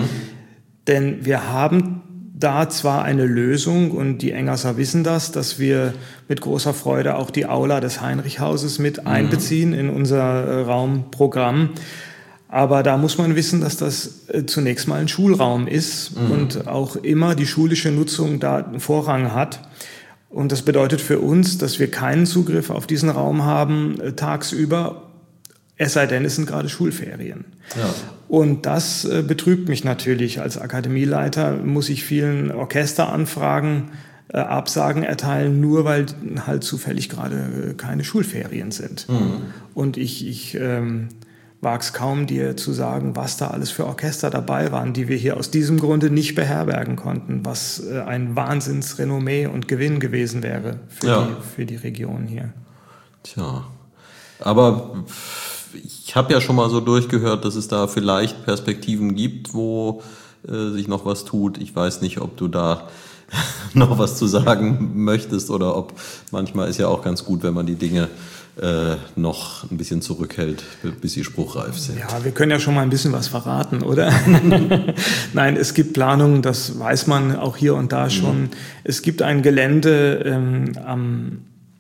Denn wir haben da zwar eine Lösung, und die Engerser wissen das, dass wir mit großer Freude auch die Aula des Heinrichhauses mit einbeziehen in unser Raumprogramm. Aber da muss man wissen, dass das zunächst mal ein Schulraum ist und auch immer die schulische Nutzung da einen Vorrang hat. Und das bedeutet für uns, dass wir keinen Zugriff auf diesen Raum haben tagsüber, es sei denn, es sind gerade Schulferien. Ja. Und das betrübt mich natürlich. Als Akademieleiter muss ich vielen Orchesteranfragen Absagen erteilen, nur weil halt zufällig gerade keine Schulferien sind. Und ich wag's kaum, dir zu sagen, was da alles für Orchester dabei waren, die wir hier aus diesem Grunde nicht beherbergen konnten, was ein Wahnsinnsrenommee und Gewinn gewesen wäre für die Region hier. Tja, aber ich habe ja schon mal so durchgehört, dass es da vielleicht Perspektiven gibt, wo sich noch was tut. Ich weiß nicht, ob du da noch was zu sagen möchtest oder ob manchmal ist ja auch ganz gut, wenn man die Dinge noch ein bisschen zurückhält, bis sie spruchreif sind. Ja, wir können ja schon mal ein bisschen was verraten, oder? Nein, es gibt Planungen, das weiß man auch hier und da schon. Es gibt ein Gelände am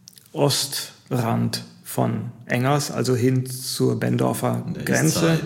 Ostrand von Engers, also hin zur Bendorfer Grenze.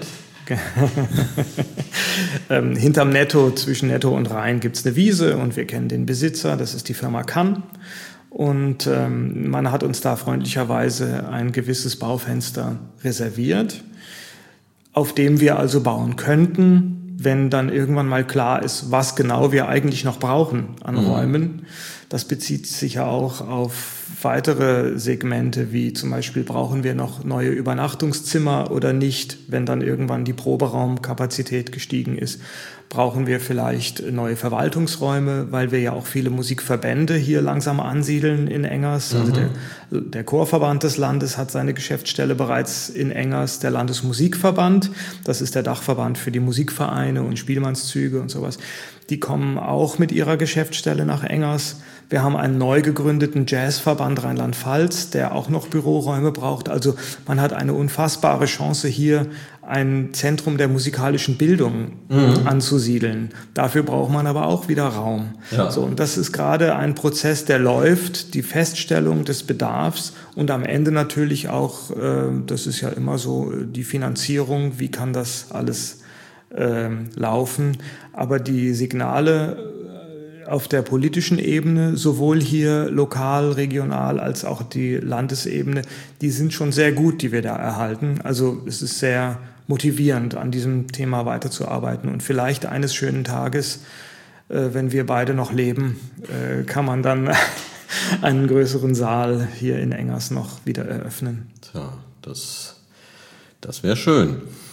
Hinterm Netto, zwischen Netto und Rhein, gibt's eine Wiese und wir kennen den Besitzer, das ist die Firma Kann. Und man hat uns da freundlicherweise ein gewisses Baufenster reserviert, auf dem wir also bauen könnten, wenn dann irgendwann mal klar ist, was genau wir eigentlich noch brauchen an Räumen. Das bezieht sich ja auch auf weitere Segmente, wie zum Beispiel brauchen wir noch neue Übernachtungszimmer oder nicht, wenn dann irgendwann die Proberaumkapazität gestiegen ist. Brauchen wir vielleicht neue Verwaltungsräume, weil wir ja auch viele Musikverbände hier langsam ansiedeln in Engers. Also der Chorverband des Landes hat seine Geschäftsstelle bereits in Engers, der Landesmusikverband, das ist der Dachverband für die Musikvereine und Spielmannszüge und sowas. Die kommen auch mit ihrer Geschäftsstelle nach Engers. Wir haben einen neu gegründeten Jazzverband Landesverband Rheinland-Pfalz, der auch noch Büroräume braucht. Also man hat eine unfassbare Chance, hier ein Zentrum der musikalischen Bildung anzusiedeln. Dafür braucht man aber auch wieder Raum. Ja. So, und das ist gerade ein Prozess, der läuft, die Feststellung des Bedarfs und am Ende natürlich auch, das ist ja immer so, die Finanzierung, wie kann das alles laufen. Aber die Signale auf der politischen Ebene, sowohl hier lokal, regional als auch die Landesebene, die sind schon sehr gut, die wir da erhalten. Also es ist sehr motivierend, an diesem Thema weiterzuarbeiten. Und vielleicht eines schönen Tages, wenn wir beide noch leben, kann man dann einen größeren Saal hier in Engers noch wieder eröffnen. Tja, das wäre schön.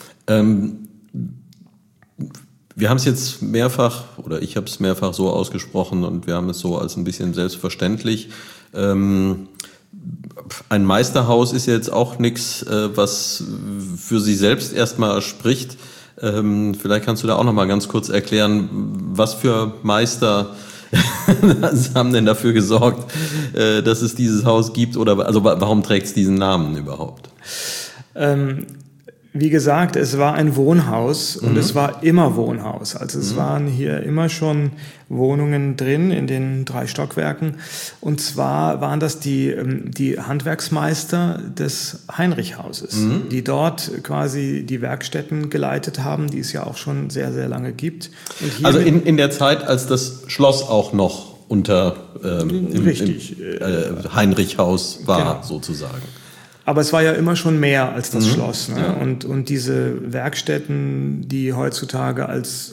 Wir haben es jetzt mehrfach, oder ich habe es mehrfach so ausgesprochen und wir haben es so als ein bisschen selbstverständlich. Ein Meisterhaus ist jetzt auch nichts, was für Sie selbst erstmal spricht. Vielleicht kannst du da auch noch mal ganz kurz erklären, was für Meister haben denn dafür gesorgt, dass es dieses Haus gibt, oder also warum trägt es diesen Namen überhaupt? Wie gesagt, es war ein Wohnhaus und es war immer Wohnhaus. Also es waren hier immer schon Wohnungen drin in den 3 Stockwerken. Und zwar waren das die Handwerksmeister des Heinrichhauses, die dort quasi die Werkstätten geleitet haben, die es ja auch schon sehr, sehr lange gibt. Und hier also in der Zeit, als das Schloss auch noch unter im Heinrichhaus war, genau, sozusagen. Aber es war ja immer schon mehr als das Schloss. Ne? Ja. Und diese Werkstätten, die heutzutage als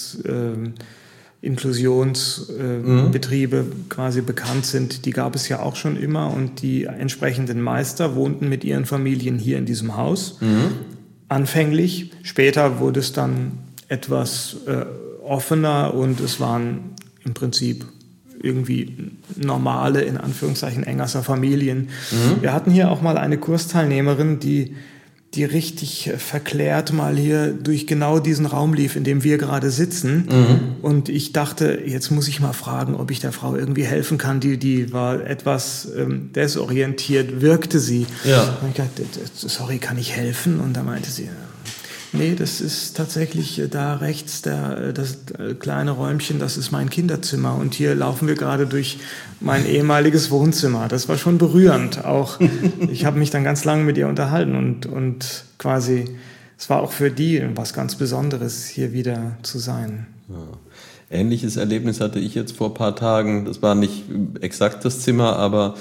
Inklusionsbetriebe quasi bekannt sind, die gab es ja auch schon immer. Und die entsprechenden Meister wohnten mit ihren Familien hier in diesem Haus. Anfänglich. Später wurde es dann etwas offener und es waren im Prinzip irgendwie normale, in Anführungszeichen, Engerser Familien. Wir hatten hier auch mal eine Kursteilnehmerin, die richtig verklärt mal hier durch genau diesen Raum lief, in dem wir gerade sitzen. Und ich dachte, jetzt muss ich mal fragen, ob ich der Frau irgendwie helfen kann. Die war etwas desorientiert, wirkte sie. Ja. Und ich dachte, sorry, kann ich helfen? Und da meinte sie, nee, das ist tatsächlich da rechts das kleine Räumchen, das ist mein Kinderzimmer. Und hier laufen wir gerade durch mein ehemaliges Wohnzimmer. Das war schon berührend. Auch ich habe mich dann ganz lange mit ihr unterhalten und quasi, es war auch für die was ganz Besonderes, hier wieder zu sein. Ja. Ähnliches Erlebnis hatte ich jetzt vor ein paar Tagen. Das war nicht exakt das Zimmer, aber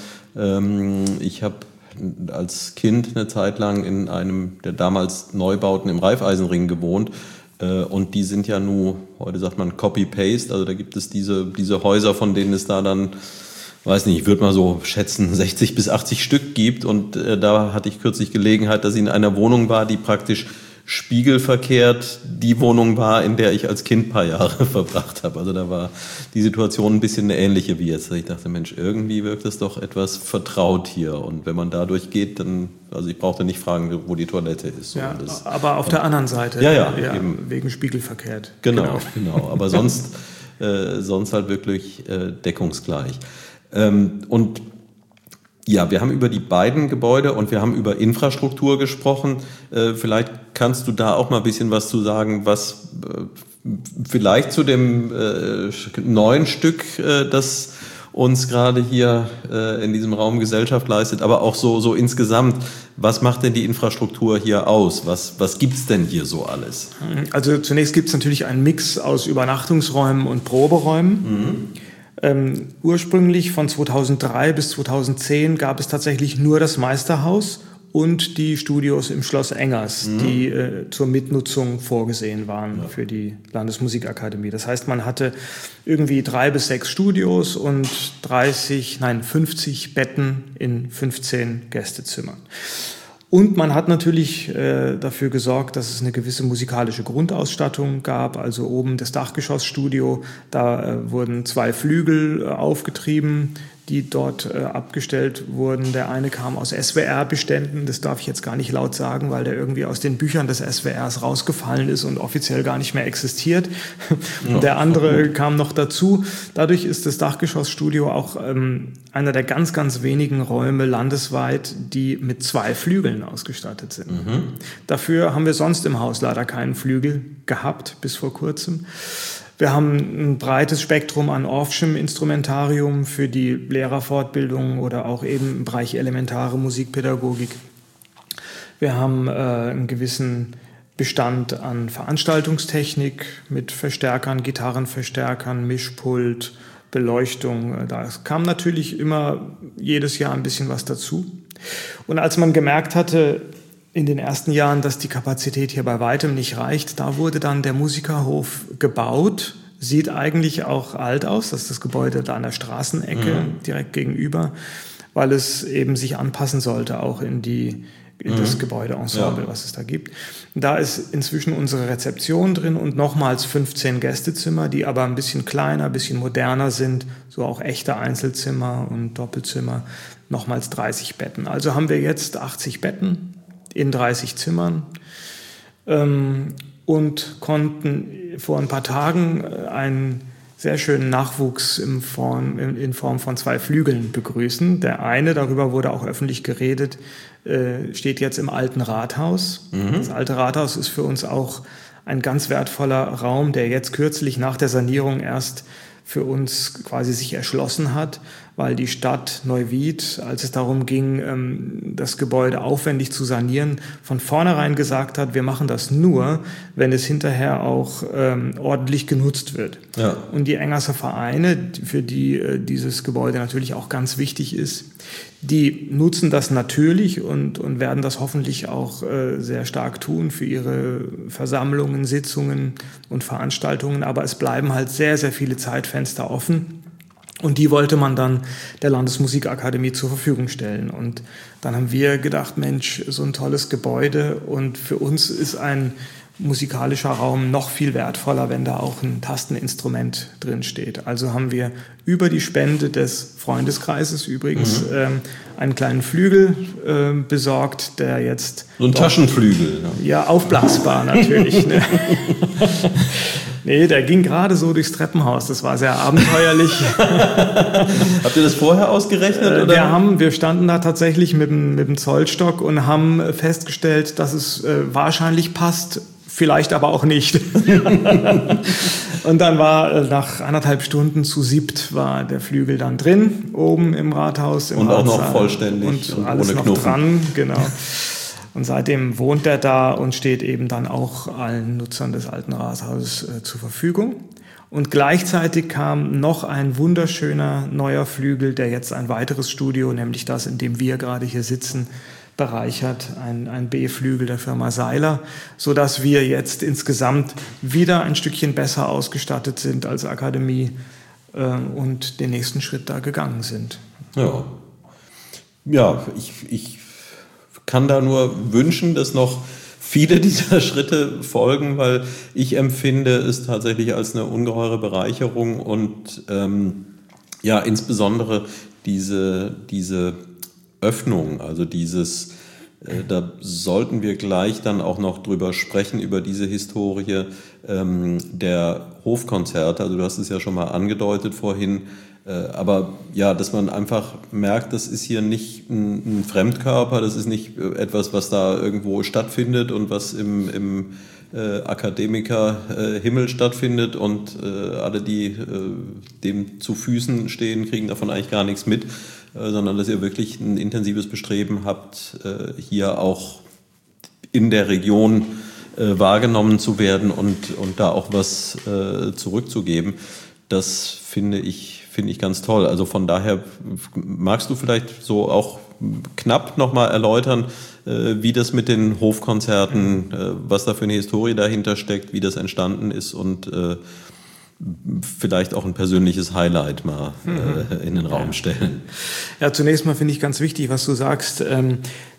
ich habe als Kind eine Zeit lang in einem der damals Neubauten im Raiffeisenring gewohnt. Und die sind ja nur, heute sagt man Copy-Paste, also da gibt es diese Häuser, von denen es da dann, weiß nicht, ich würde mal so schätzen, 60 bis 80 Stück gibt. Und da hatte ich kürzlich Gelegenheit, dass ich in einer Wohnung war, die praktisch spiegelverkehrt die Wohnung war, in der ich als Kind ein paar Jahre verbracht habe. Also da war die Situation ein bisschen eine ähnliche wie jetzt. Ich dachte, Mensch, irgendwie wirkt es doch etwas vertraut hier. Und wenn man da durchgeht, dann, also ich brauchte nicht fragen, wo die Toilette ist. Ja, aber auf der anderen Seite. Ja, eben. Wegen spiegelverkehrt. Genau. Aber sonst halt wirklich deckungsgleich. Und ja, wir haben über die beiden Gebäude und wir haben über Infrastruktur gesprochen. Vielleicht kannst du da auch mal ein bisschen was zu sagen, was vielleicht zu dem neuen Stück, das uns gerade hier in diesem Raum Gesellschaft leistet, aber auch so insgesamt, was macht denn die Infrastruktur hier aus? Was gibt's denn hier so alles? Also zunächst gibt's natürlich einen Mix aus Übernachtungsräumen und Proberäumen. Ursprünglich von 2003 bis 2010 gab es tatsächlich nur das Meisterhaus und die Studios im Schloss Engers, die zur Mitnutzung vorgesehen waren für die Landesmusikakademie. Das heißt, man hatte irgendwie 3 bis 6 Studios und 50 Betten in 15 Gästezimmern. Und man hat natürlich dafür gesorgt, dass es eine gewisse musikalische Grundausstattung gab. Also oben das Dachgeschossstudio, da wurden 2 Flügel aufgetrieben, die dort abgestellt wurden. Der eine kam aus SWR-Beständen, das darf ich jetzt gar nicht laut sagen, weil der irgendwie aus den Büchern des SWRs rausgefallen ist und offiziell gar nicht mehr existiert. Ja, der andere kam noch dazu. Dadurch ist das Dachgeschossstudio auch einer der ganz, ganz wenigen Räume landesweit, die mit 2 Flügeln ausgestattet sind. Dafür haben wir sonst im Haus leider keinen Flügel gehabt, bis vor kurzem. Wir haben ein breites Spektrum an Orffschem Instrumentarium für die Lehrerfortbildung oder auch eben im Bereich elementare Musikpädagogik. Wir haben einen gewissen Bestand an Veranstaltungstechnik mit Verstärkern, Gitarrenverstärkern, Mischpult, Beleuchtung. Da kam natürlich immer jedes Jahr ein bisschen was dazu. Und als man gemerkt hatte, in den ersten Jahren, dass die Kapazität hier bei weitem nicht reicht, da wurde dann der Musikerhof gebaut. Sieht eigentlich auch alt aus, das ist das Gebäude da an der Straßenecke direkt gegenüber, weil es eben sich anpassen sollte auch in das Gebäudeensemble, was es da gibt. Da ist inzwischen unsere Rezeption drin und nochmals 15 Gästezimmer, die aber ein bisschen kleiner, ein bisschen moderner sind, so auch echte Einzelzimmer und Doppelzimmer, nochmals 30 Betten. Also haben wir jetzt 80 Betten in 30 Zimmern und konnten vor ein paar Tagen einen sehr schönen Nachwuchs in Form von 2 Flügeln begrüßen. Der eine, darüber wurde auch öffentlich geredet, steht jetzt im Alten Rathaus. Das Alte Rathaus ist für uns auch ein ganz wertvoller Raum, der jetzt kürzlich nach der Sanierung erst für uns quasi sich erschlossen hat, weil die Stadt Neuwied, als es darum ging, das Gebäude aufwendig zu sanieren, von vornherein gesagt hat, wir machen das nur, wenn es hinterher auch ordentlich genutzt wird. Ja. Und die Engerser Vereine, für die dieses Gebäude natürlich auch ganz wichtig ist, die nutzen das natürlich und werden das hoffentlich auch sehr stark tun für ihre Versammlungen, Sitzungen und Veranstaltungen. Aber es bleiben halt sehr, sehr viele Zeitfenster offen. Und die wollte man dann der Landesmusikakademie zur Verfügung stellen. Und dann haben wir gedacht, Mensch, so ein tolles Gebäude. Und für uns ist ein musikalischer Raum noch viel wertvoller, wenn da auch ein Tasteninstrument drin steht. Also haben wir über die Spende des Freundeskreises übrigens einen kleinen Flügel besorgt, der jetzt... So ein Taschenflügel. Ja, aufblasbar natürlich. Ne? Nee, der ging gerade so durchs Treppenhaus. Das war sehr abenteuerlich. Habt ihr das vorher ausgerechnet? Oder? Wir standen da tatsächlich mit dem Zollstock und haben festgestellt, dass es wahrscheinlich passt, vielleicht aber auch nicht. Und dann war nach 1,5 Stunden zu 7 war der Flügel dann drin, oben im Rathaus. Im und Ratssaal. Auch noch vollständig und alles ohne noch Knuffen. Dran, genau. Und seitdem wohnt er da und steht eben dann auch allen Nutzern des Alten Rathauses zur Verfügung. Und gleichzeitig kam noch ein wunderschöner neuer Flügel, der jetzt ein weiteres Studio, nämlich das, in dem wir gerade hier sitzen, bereichert, ein B-Flügel der Firma Seiler, sodass wir jetzt insgesamt wieder ein Stückchen besser ausgestattet sind als Akademie und den nächsten Schritt da gegangen sind. Ja, ich kann da nur wünschen, dass noch viele dieser Schritte folgen, weil ich empfinde es tatsächlich als eine ungeheure Bereicherung und insbesondere diese Öffnung, also da sollten wir gleich dann auch noch drüber sprechen, über diese Historie der Hofkonzerte. Also du hast es ja schon mal angedeutet vorhin, aber ja, dass man einfach merkt, das ist hier nicht ein Fremdkörper, das ist nicht etwas, was da irgendwo stattfindet und was im Akademiker-Himmel stattfindet und alle, die dem zu Füßen stehen, kriegen davon eigentlich gar nichts mit, sondern dass ihr wirklich ein intensives Bestreben habt, hier auch in der Region wahrgenommen zu werden und da auch was zurückzugeben. Das finde ich ganz toll. Also von daher magst du vielleicht so auch knapp nochmal erläutern, wie das mit den Hofkonzerten, was da für eine Historie dahinter steckt, wie das entstanden ist und vielleicht auch ein persönliches Highlight mal in den Raum stellen. Ja, zunächst mal finde ich ganz wichtig, was du sagst.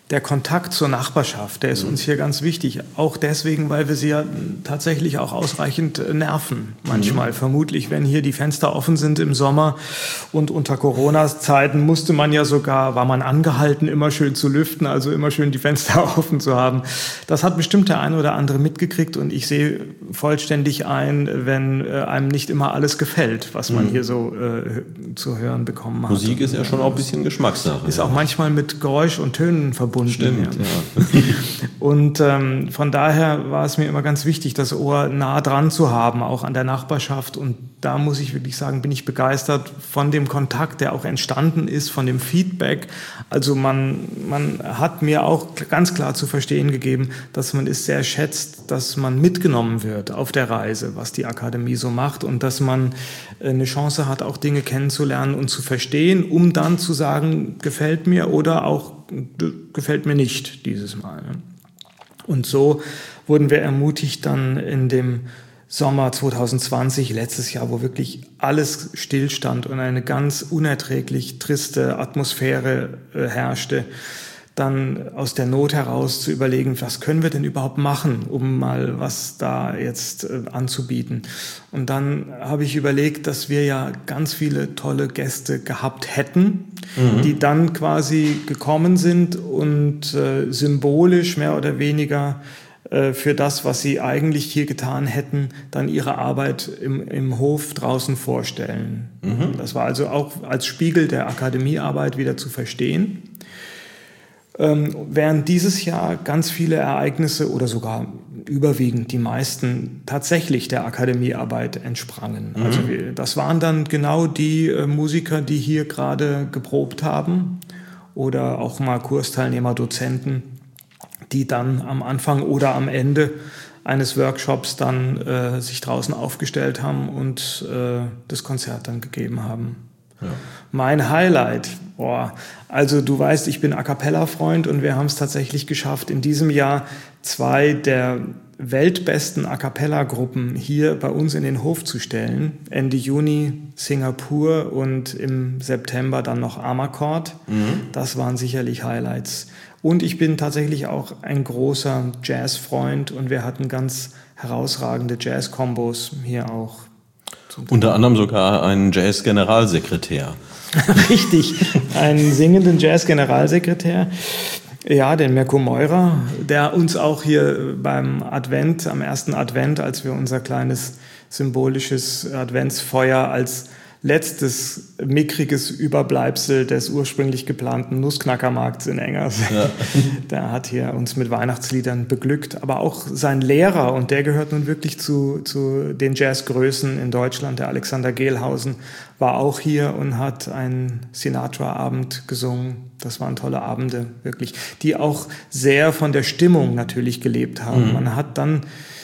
der Kontakt zur Nachbarschaft, der ist uns hier ganz wichtig. Auch deswegen, weil wir sie ja tatsächlich auch ausreichend nerven. Manchmal vermutlich, wenn hier die Fenster offen sind im Sommer und unter Corona-Zeiten war man angehalten, immer schön zu lüften, also immer schön die Fenster offen zu haben. Das hat bestimmt der eine oder andere mitgekriegt und ich sehe vollständig ein, wenn einem nicht immer alles gefällt, was man hier so zu hören bekommen hat. Musik ist ja schon auch ein bisschen Geschmackssache. Ist auch manchmal mit Geräusch und Tönen verbunden. Stimmt, ja. Und von daher war es mir immer ganz wichtig, das Ohr nah dran zu haben, auch an der Nachbarschaft. Und da muss ich wirklich sagen, bin ich begeistert von dem Kontakt, der auch entstanden ist, von dem Feedback. Also man hat mir auch ganz klar zu verstehen gegeben, dass man es sehr schätzt, dass man mitgenommen wird auf der Reise, was die Akademie so macht und dass man eine Chance hat, auch Dinge kennenzulernen und zu verstehen, um dann zu sagen, gefällt mir oder auch gefällt mir nicht dieses Mal. Und so wurden wir ermutigt dann in dem Sommer 2020, letztes Jahr, wo wirklich alles stillstand und eine ganz unerträglich triste Atmosphäre herrschte, dann aus der Not heraus zu überlegen, was können wir denn überhaupt machen, um mal was da jetzt anzubieten. Und dann habe ich überlegt, dass wir ja ganz viele tolle Gäste gehabt hätten, die dann quasi gekommen sind und symbolisch mehr oder weniger für das, was sie eigentlich hier getan hätten, dann ihre Arbeit im Hof draußen vorstellen. Das war also auch als Spiegel der Akademiearbeit wieder zu verstehen. Während dieses Jahr ganz viele Ereignisse oder sogar überwiegend die meisten tatsächlich der Akademiearbeit entsprangen. Also das waren dann genau die Musiker, die hier gerade geprobt haben oder auch mal Kursteilnehmer, Dozenten, die dann am Anfang oder am Ende eines Workshops dann sich draußen aufgestellt haben und das Konzert dann gegeben haben. Ja. Mein Highlight, also du weißt, ich bin A-Cappella-Freund und wir haben es tatsächlich geschafft, in diesem Jahr 2 der weltbesten A-Cappella-Gruppen hier bei uns in den Hof zu stellen. Ende Juni Singapur und im September dann noch Amarcord. Das waren sicherlich Highlights. Und ich bin tatsächlich auch ein großer Jazz-Freund und wir hatten ganz herausragende Jazz-Kombos hier auch. Unter anderem sogar einen Jazz-Generalsekretär. Richtig, einen singenden Jazz-Generalsekretär. Ja, den Mirko Meurer, der uns auch hier beim Advent, am ersten Advent, als wir unser kleines symbolisches Adventsfeuer als letztes mickriges Überbleibsel des ursprünglich geplanten Nussknackermarkts in Engers. Ja. Der hat hier uns mit Weihnachtsliedern beglückt. Aber auch sein Lehrer, und der gehört nun wirklich zu den Jazzgrößen in Deutschland, der Alexander Gehlhausen, war auch hier und hat einen Sinatra-Abend gesungen. Das waren tolle Abende, wirklich, die auch sehr von der Stimmung natürlich gelebt haben. Man hat dann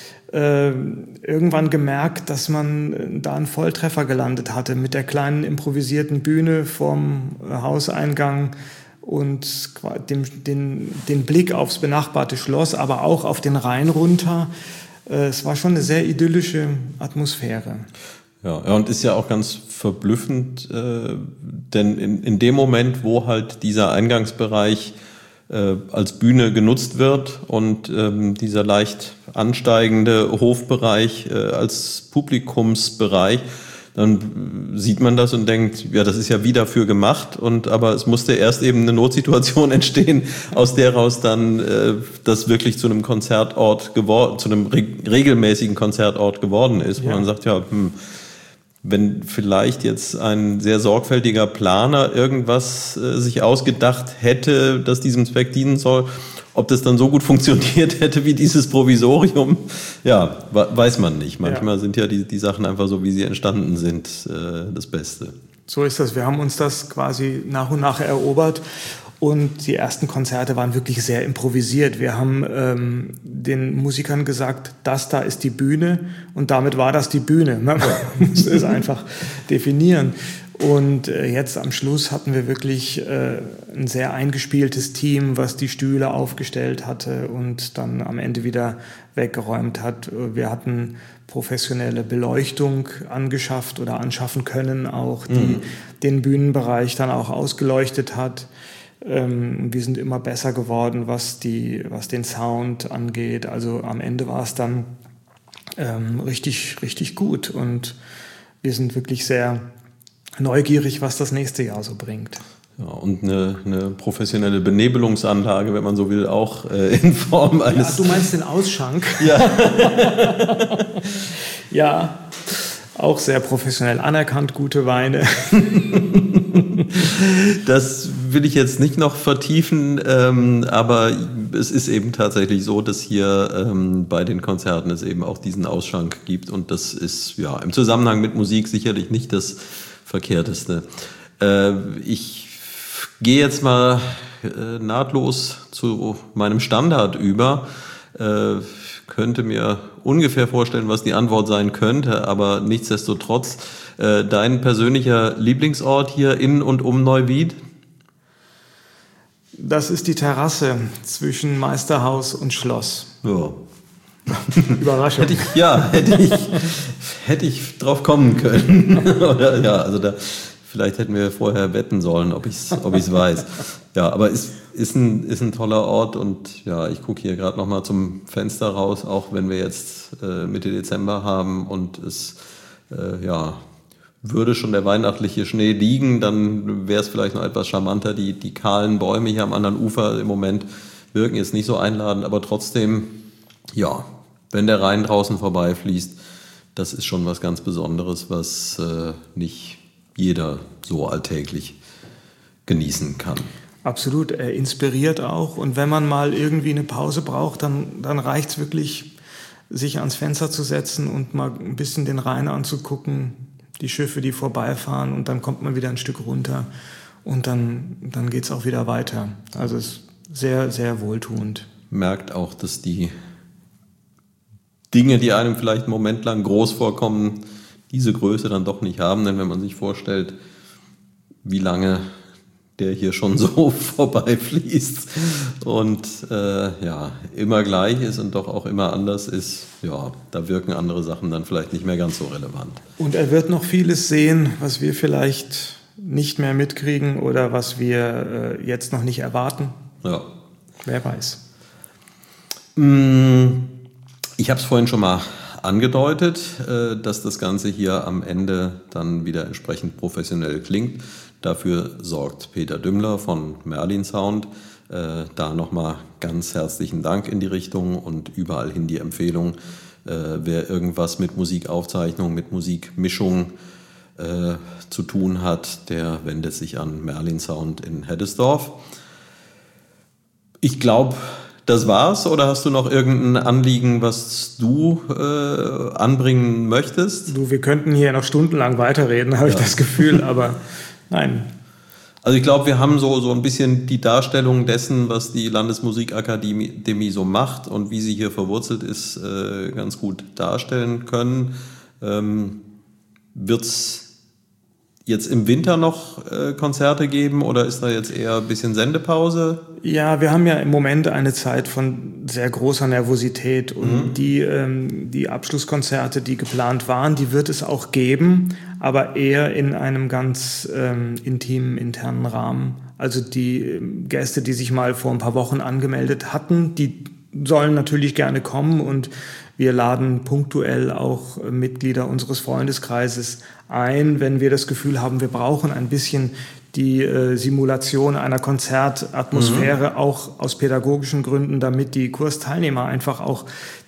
irgendwann gemerkt, dass man da einen Volltreffer gelandet hatte mit der kleinen improvisierten Bühne vorm Hauseingang und den Blick aufs benachbarte Schloss, aber auch auf den Rhein runter. Es war schon eine sehr idyllische Atmosphäre. Ja, und ist ja auch ganz verblüffend, denn in dem Moment, wo halt dieser Eingangsbereich als Bühne genutzt wird und dieser leicht ansteigende Hofbereich als Publikumsbereich, dann sieht man das und denkt, ja, das ist ja wie dafür gemacht, aber es musste erst eben eine Notsituation entstehen, aus der raus dann das wirklich zu einem Konzertort zu einem regelmäßigen Konzertort geworden ist, wo man sagt, ja, wenn vielleicht jetzt ein sehr sorgfältiger Planer irgendwas sich ausgedacht hätte, das diesem Zweck dienen soll, ob das dann so gut funktioniert hätte wie dieses Provisorium, ja, weiß man nicht. Manchmal sind ja die Sachen einfach so, wie sie entstanden sind, das Beste. So ist das. Wir haben uns das quasi nach und nach erobert. Und die ersten Konzerte waren wirklich sehr improvisiert. Wir haben den Musikern gesagt, das da ist die Bühne und damit war das die Bühne. Man muss es einfach definieren. Und jetzt am Schluss hatten wir wirklich ein sehr eingespieltes Team, was die Stühle aufgestellt hatte und dann am Ende wieder weggeräumt hat. Wir hatten professionelle Beleuchtung angeschafft oder anschaffen können, auch die den Bühnenbereich dann auch ausgeleuchtet hat. Wir sind immer besser geworden, was den Sound angeht. Also am Ende war es dann richtig, richtig gut. Und wir sind wirklich sehr neugierig, was das nächste Jahr so bringt. Ja, und eine professionelle Benebelungsanlage, wenn man so will, auch in Form eines... Ja, du meinst den Ausschank? Ja. Ja, auch sehr professionell anerkannt, gute Weine. Das will ich jetzt nicht noch vertiefen, aber es ist eben tatsächlich so, dass hier bei den Konzerten es eben auch diesen Ausschank gibt und das ist ja im Zusammenhang mit Musik sicherlich nicht das Verkehrteste. Ich gehe jetzt mal nahtlos zu meinem Standard über. Könnte mir ungefähr vorstellen, was die Antwort sein könnte, aber nichtsdestotrotz, dein persönlicher Lieblingsort hier in und um Neuwied? Das ist die Terrasse zwischen Meisterhaus und Schloss. Ja. Überraschung. Hätte ich drauf kommen können. Oder, ja, also vielleicht hätten wir vorher wetten sollen, ob ich's weiß. Ja, aber ist ein toller Ort und ja, ich gucke hier gerade noch mal zum Fenster raus, auch wenn wir jetzt Mitte Dezember haben und es würde schon der weihnachtliche Schnee liegen, dann wäre es vielleicht noch etwas charmanter. Die kahlen Bäume hier am anderen Ufer im Moment wirken jetzt nicht so einladend, aber trotzdem, ja, wenn der Rhein draußen vorbeifließt, das ist schon was ganz Besonderes, was nicht jeder so alltäglich genießen kann. Absolut, er inspiriert auch. Und wenn man mal irgendwie eine Pause braucht, dann reicht es wirklich, sich ans Fenster zu setzen und mal ein bisschen den Rhein anzugucken, die Schiffe, die vorbeifahren und dann kommt man wieder ein Stück runter und dann geht es auch wieder weiter. Also es ist sehr, sehr wohltuend. Merkt auch, dass die Dinge, die einem vielleicht einen Moment lang groß vorkommen, diese Größe dann doch nicht haben. Denn wenn man sich vorstellt, wie lange der hier schon so vorbeifließt und immer gleich ist und doch auch immer anders ist, ja, da wirken andere Sachen dann vielleicht nicht mehr ganz so relevant. Und er wird noch vieles sehen, was wir vielleicht nicht mehr mitkriegen oder was wir jetzt noch nicht erwarten. Ja. Wer weiß. Ich habe es vorhin schon mal angedeutet, dass das Ganze hier am Ende dann wieder entsprechend professionell klingt. Dafür sorgt Peter Dümmler von Merlin Sound. Da nochmal ganz herzlichen Dank in die Richtung und überall hin die Empfehlung. Wer irgendwas mit Musikaufzeichnung, mit Musikmischung zu tun hat, der wendet sich an Merlin Sound in Heddesdorf. Ich glaube, das war's. Oder hast du noch irgendein Anliegen, was du anbringen möchtest? Du, wir könnten hier noch stundenlang weiterreden, habe ich das Gefühl, aber nein. Also ich glaube, wir haben so ein bisschen die Darstellung dessen, was die Landesmusikakademie so macht und wie sie hier verwurzelt ist, ganz gut darstellen können. Wird's jetzt im Winter noch Konzerte geben oder ist da jetzt eher ein bisschen Sendepause? Ja, wir haben ja im Moment eine Zeit von sehr großer Nervosität und die Abschlusskonzerte, die geplant waren, die wird es auch geben, aber eher in einem ganz intimen, internen Rahmen. Also die Gäste, die sich mal vor ein paar Wochen angemeldet hatten, die sollen natürlich gerne kommen und wir laden punktuell auch Mitglieder unseres Freundeskreises ein, wenn wir das Gefühl haben, wir brauchen ein bisschen die Simulation einer Konzertatmosphäre, auch aus pädagogischen Gründen, damit die Kursteilnehmer einfach auch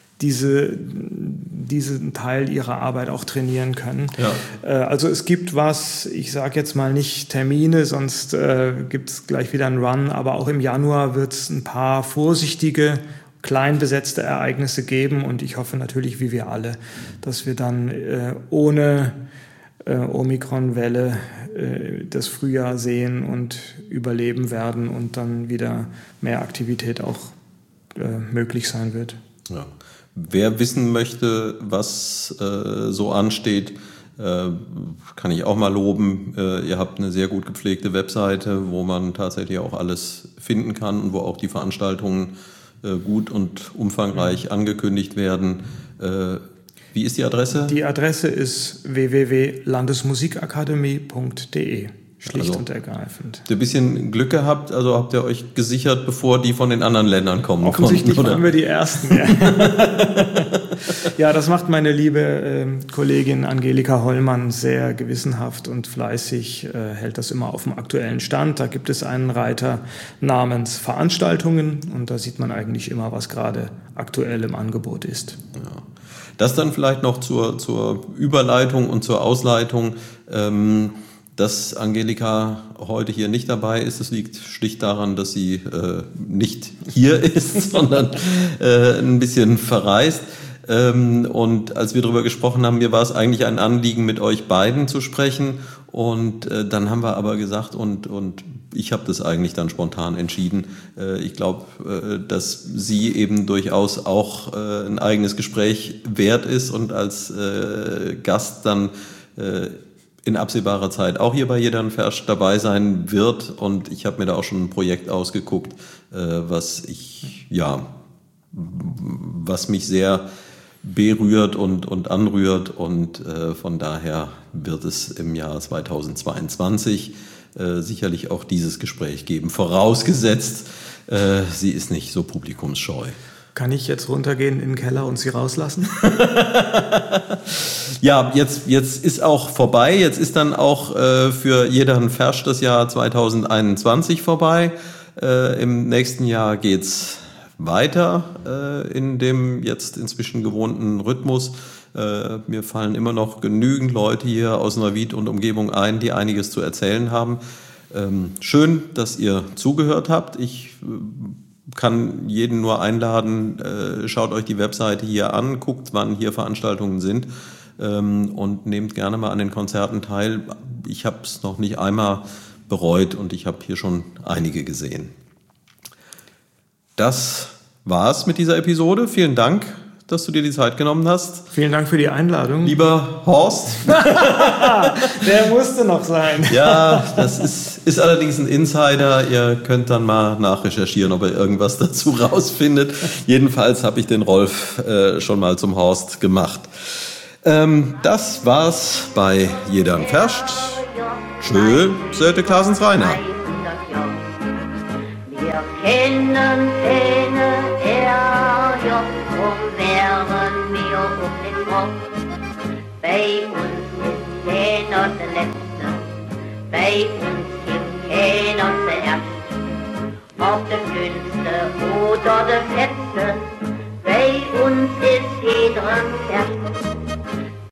diesen Teil ihrer Arbeit auch trainieren können. Ja. Also es gibt was, ich sage jetzt mal nicht Termine, sonst gibt es gleich wieder einen Run, aber auch im Januar wird es ein paar vorsichtige, klein besetzte Ereignisse geben und ich hoffe natürlich, wie wir alle, dass wir dann ohne Omikron-Welle das Frühjahr sehen und überleben werden und dann wieder mehr Aktivität auch möglich sein wird. Ja. Wer wissen möchte, was so ansteht, kann ich auch mal loben. Ihr habt eine sehr gut gepflegte Webseite, wo man tatsächlich auch alles finden kann und wo auch die Veranstaltungen gut und umfangreich angekündigt werden. Wie ist die Adresse? Die Adresse ist www.landesmusikakademie.de. Schlicht und ergreifend. Habt ihr ein bisschen Glück gehabt? Also habt ihr euch gesichert, bevor die von den anderen Ländern kommen Offensichtlich konnten? waren wir die Ersten. Ja, ja, das macht meine liebe Kollegin Angelika Hollmann sehr gewissenhaft und fleißig, hält das immer auf dem aktuellen Stand. Da gibt es einen Reiter namens Veranstaltungen und da sieht man eigentlich immer, was gerade aktuell im Angebot ist. Ja. Das dann vielleicht noch zur Überleitung und zur Ausleitung. Dass Angelika heute hier nicht dabei ist, das liegt schlicht daran, dass sie nicht hier ist, sondern ein bisschen verreist. Und als wir darüber gesprochen haben, mir war es eigentlich ein Anliegen, mit euch beiden zu sprechen. Und dann haben wir aber gesagt, und ich habe das eigentlich dann spontan entschieden. Ich glaube, dass sie eben durchaus auch ein eigenes Gespräch wert ist und als Gast dann in absehbarer Zeit auch hier bei Jedern Fersch dabei sein wird. Und ich habe mir da auch schon ein Projekt ausgeguckt, was mich sehr berührt und anrührt. Und von daher wird es im Jahr 2022 sicherlich auch dieses Gespräch geben. Vorausgesetzt, sie ist nicht so publikumsscheu. Kann ich jetzt runtergehen in den Keller und sie rauslassen? Ja, jetzt ist auch vorbei. Jetzt ist dann auch für Jedern Fersch das Jahr 2021 vorbei. Im nächsten Jahr geht's weiter in dem jetzt inzwischen gewohnten Rhythmus. Mir fallen immer noch genügend Leute hier aus Neuwied und Umgebung ein, die einiges zu erzählen haben. Schön, dass ihr zugehört habt. Ich kann jeden nur einladen, schaut euch die Webseite hier an, guckt, wann hier Veranstaltungen sind und nehmt gerne mal an den Konzerten teil. Ich habe es noch nicht einmal bereut und ich habe hier schon einige gesehen. Das war's mit dieser Episode. Vielen Dank, dass du dir die Zeit genommen hast. Vielen Dank für die Einladung. Lieber Horst. Der musste noch sein. Ja, das ist allerdings ein Insider. Ihr könnt dann mal nachrecherchieren, ob ihr irgendwas dazu rausfindet. Jedenfalls habe ich den Rolf schon mal zum Horst gemacht. Das war's bei Jedern Ferscht. Tschö, Söte Klasens Rainer. Wir kennen keine RJ, drum wären wir um den Rock. Bei uns ist keiner der Letzte, bei uns gibt keiner zuerst. Ob der Schönste oder der Fetzte, bei uns ist jeder Fersch.